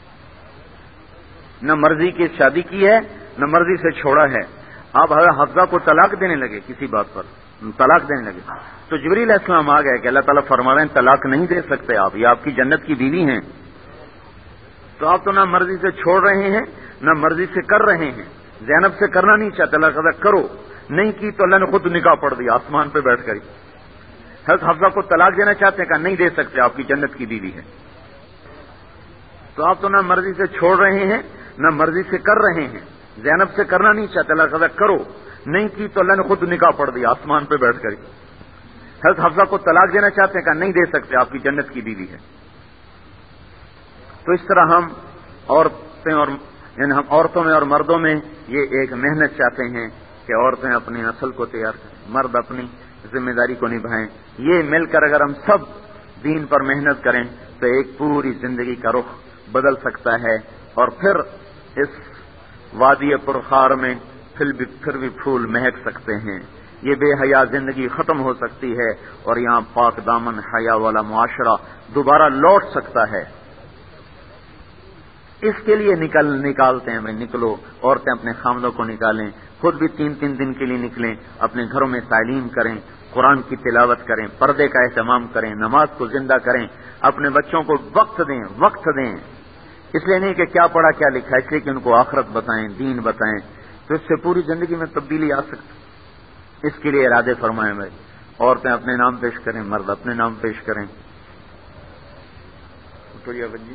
Speaker 3: نہ مرضی کی شادی کی ہے نہ مرضی سے چھوڑا ہے. آپ حضرت حفصہ کو طلاق دینے لگے, کسی بات پر طلاق دینے لگے, تو جبریل علیہ السلام آ گئے کہ اللہ تعالیٰ فرما رہے ہیں طلاق نہیں دے سکتے آپ, یہ آپ کی جنت کی بیوی ہیں. تو آپ تو نہ مرضی سے چھوڑ رہے ہیں نہ مرضی سے کر رہے ہیں. زینب سے کرنا نہیں چاہتے, اللہ کہتا کرو, نہیں کی تو اللہ نے خود نکاح پڑھ دیا آسمان پہ بیٹھ کر ہی. حضرت حفصہ کو طلاق دینا چاہتے ہیں, کہا نہیں دے سکتے, آپ کی جنت کی بیوی ہے. تو آپ تو نہ مرضی سے چھوڑ رہے ہیں نہ مرضی سے کر رہے ہیں. زینب سے کرنا نہیں چاہتے, اللہ کہتا کرو, نہیں کی تو اللہ نے خود نکاح پڑھ دیا آسمان پہ بیٹھ کر ہی. حضرت حفصہ کو طلاق دینا چاہتے ہیں, کہا نہیں دے سکتے, آپ کی جنت کی بیوی ہے. تو اس طرح ہم عورتیں اور یعنی ہم عورتوں میں اور مردوں میں یہ ایک محنت چاہتے ہیں کہ عورتیں اپنی نسل کو تیار کریں, مرد اپنی ذمہ داری کو نبھائیں. یہ مل کر اگر ہم سب دین پر محنت کریں تو ایک پوری زندگی کا رخ بدل سکتا ہے, اور پھر اس وادی پرخار میں پھر بھی پھر بھی پھول مہک سکتے ہیں. یہ بے حیا زندگی ختم ہو سکتی ہے اور یہاں پاک دامن حیا والا معاشرہ دوبارہ لوٹ سکتا ہے. اس کے لیے نکل نکالتے ہیں, میں نکلو, عورتیں اپنے خامدوں کو نکالیں, خود بھی تین تین دن کے لیے نکلیں, اپنے گھروں میں تعلیم کریں, قرآن کی تلاوت کریں, پردے کا اہتمام کریں, نماز کو زندہ کریں, اپنے بچوں کو وقت دیں وقت دیں. اس لیے نہیں کہ کیا پڑھا کیا لکھا, اس لیے کہ ان کو آخرت بتائیں, دین بتائیں, تو اس سے پوری زندگی میں تبدیلی آ سکتی. اس کے لیے ارادے فرمائیں بھائی, عورتیں اپنے نام پیش کریں, مرد اپنے نام پیش کریں. جی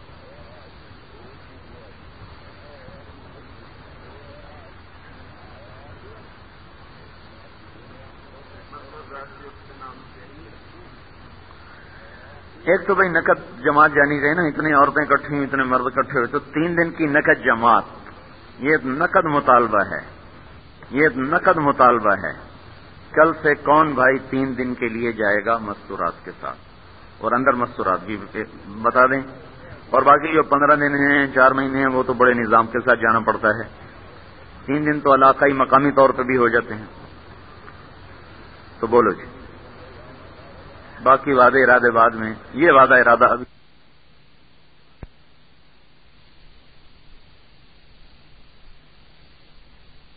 Speaker 3: ایک تو بھائی نقد جماعت جانی گئی نا, اتنی عورتیں اکٹھی ہوئی, اتنے مرد اکٹھے ہوئے, تو تین دن کی نقد جماعت, یہ نقد مطالبہ ہے, یہ نقد مطالبہ ہے. کل سے کون بھائی تین دن کے لیے جائے گا مستورات کے ساتھ, اور اندر مستورات بھی بتا دیں, اور باقی جو پندرہ دن ہیں چار مہینے ہیں وہ تو بڑے نظام کے ساتھ جانا پڑتا ہے. تین دن تو علاقائی مقامی طور پہ بھی ہو جاتے ہیں. تو بولو جی, باقی وعدے ارادے بعد میں. یہ وعدہ ارادہ ابھی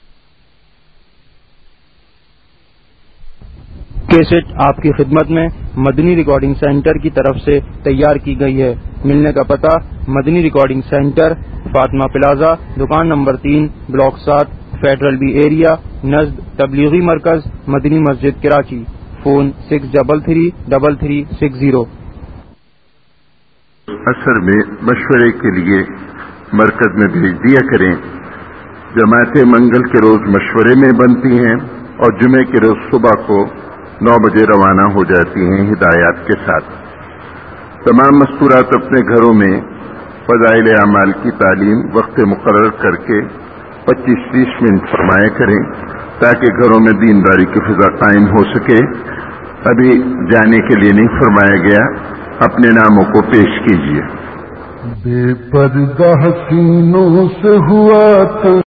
Speaker 1: کیسٹ آپ کی خدمت میں مدنی ریکارڈنگ سینٹر کی طرف سے تیار کی گئی ہے۔ ملنے کا پتہ Madani recording centre, Fatima plaza, دکان نمبر تین، بلاک سات، فیڈرل بی ایریا، نزد تبلیغی مرکز، مدنی مسجد، Karachi. Phone six double three double three six zero.
Speaker 5: اثر میں مشورے کے لیے مرکز میں بھیج دیا کریں۔ جماعتیں منگل کے روز مشورے میں بنتی ہیں اور جمعے کے روز صبح کو نو بجے روانہ ہو جاتی ہیں ہدایات کے ساتھ۔ تمام مستورات اپنے گھروں میں فضائل اعمال کی تعلیم وقت مقرر کر کے پچیس تیس منٹ فرمایا کریں تاکہ گھروں میں دینداری کی فضا قائم ہو سکے۔ ابھی جانے کے لیے نہیں فرمایا گیا، اپنے ناموں کو پیش کیجیے۔
Speaker 6: بے پردہ حسینوں سے ہوا تو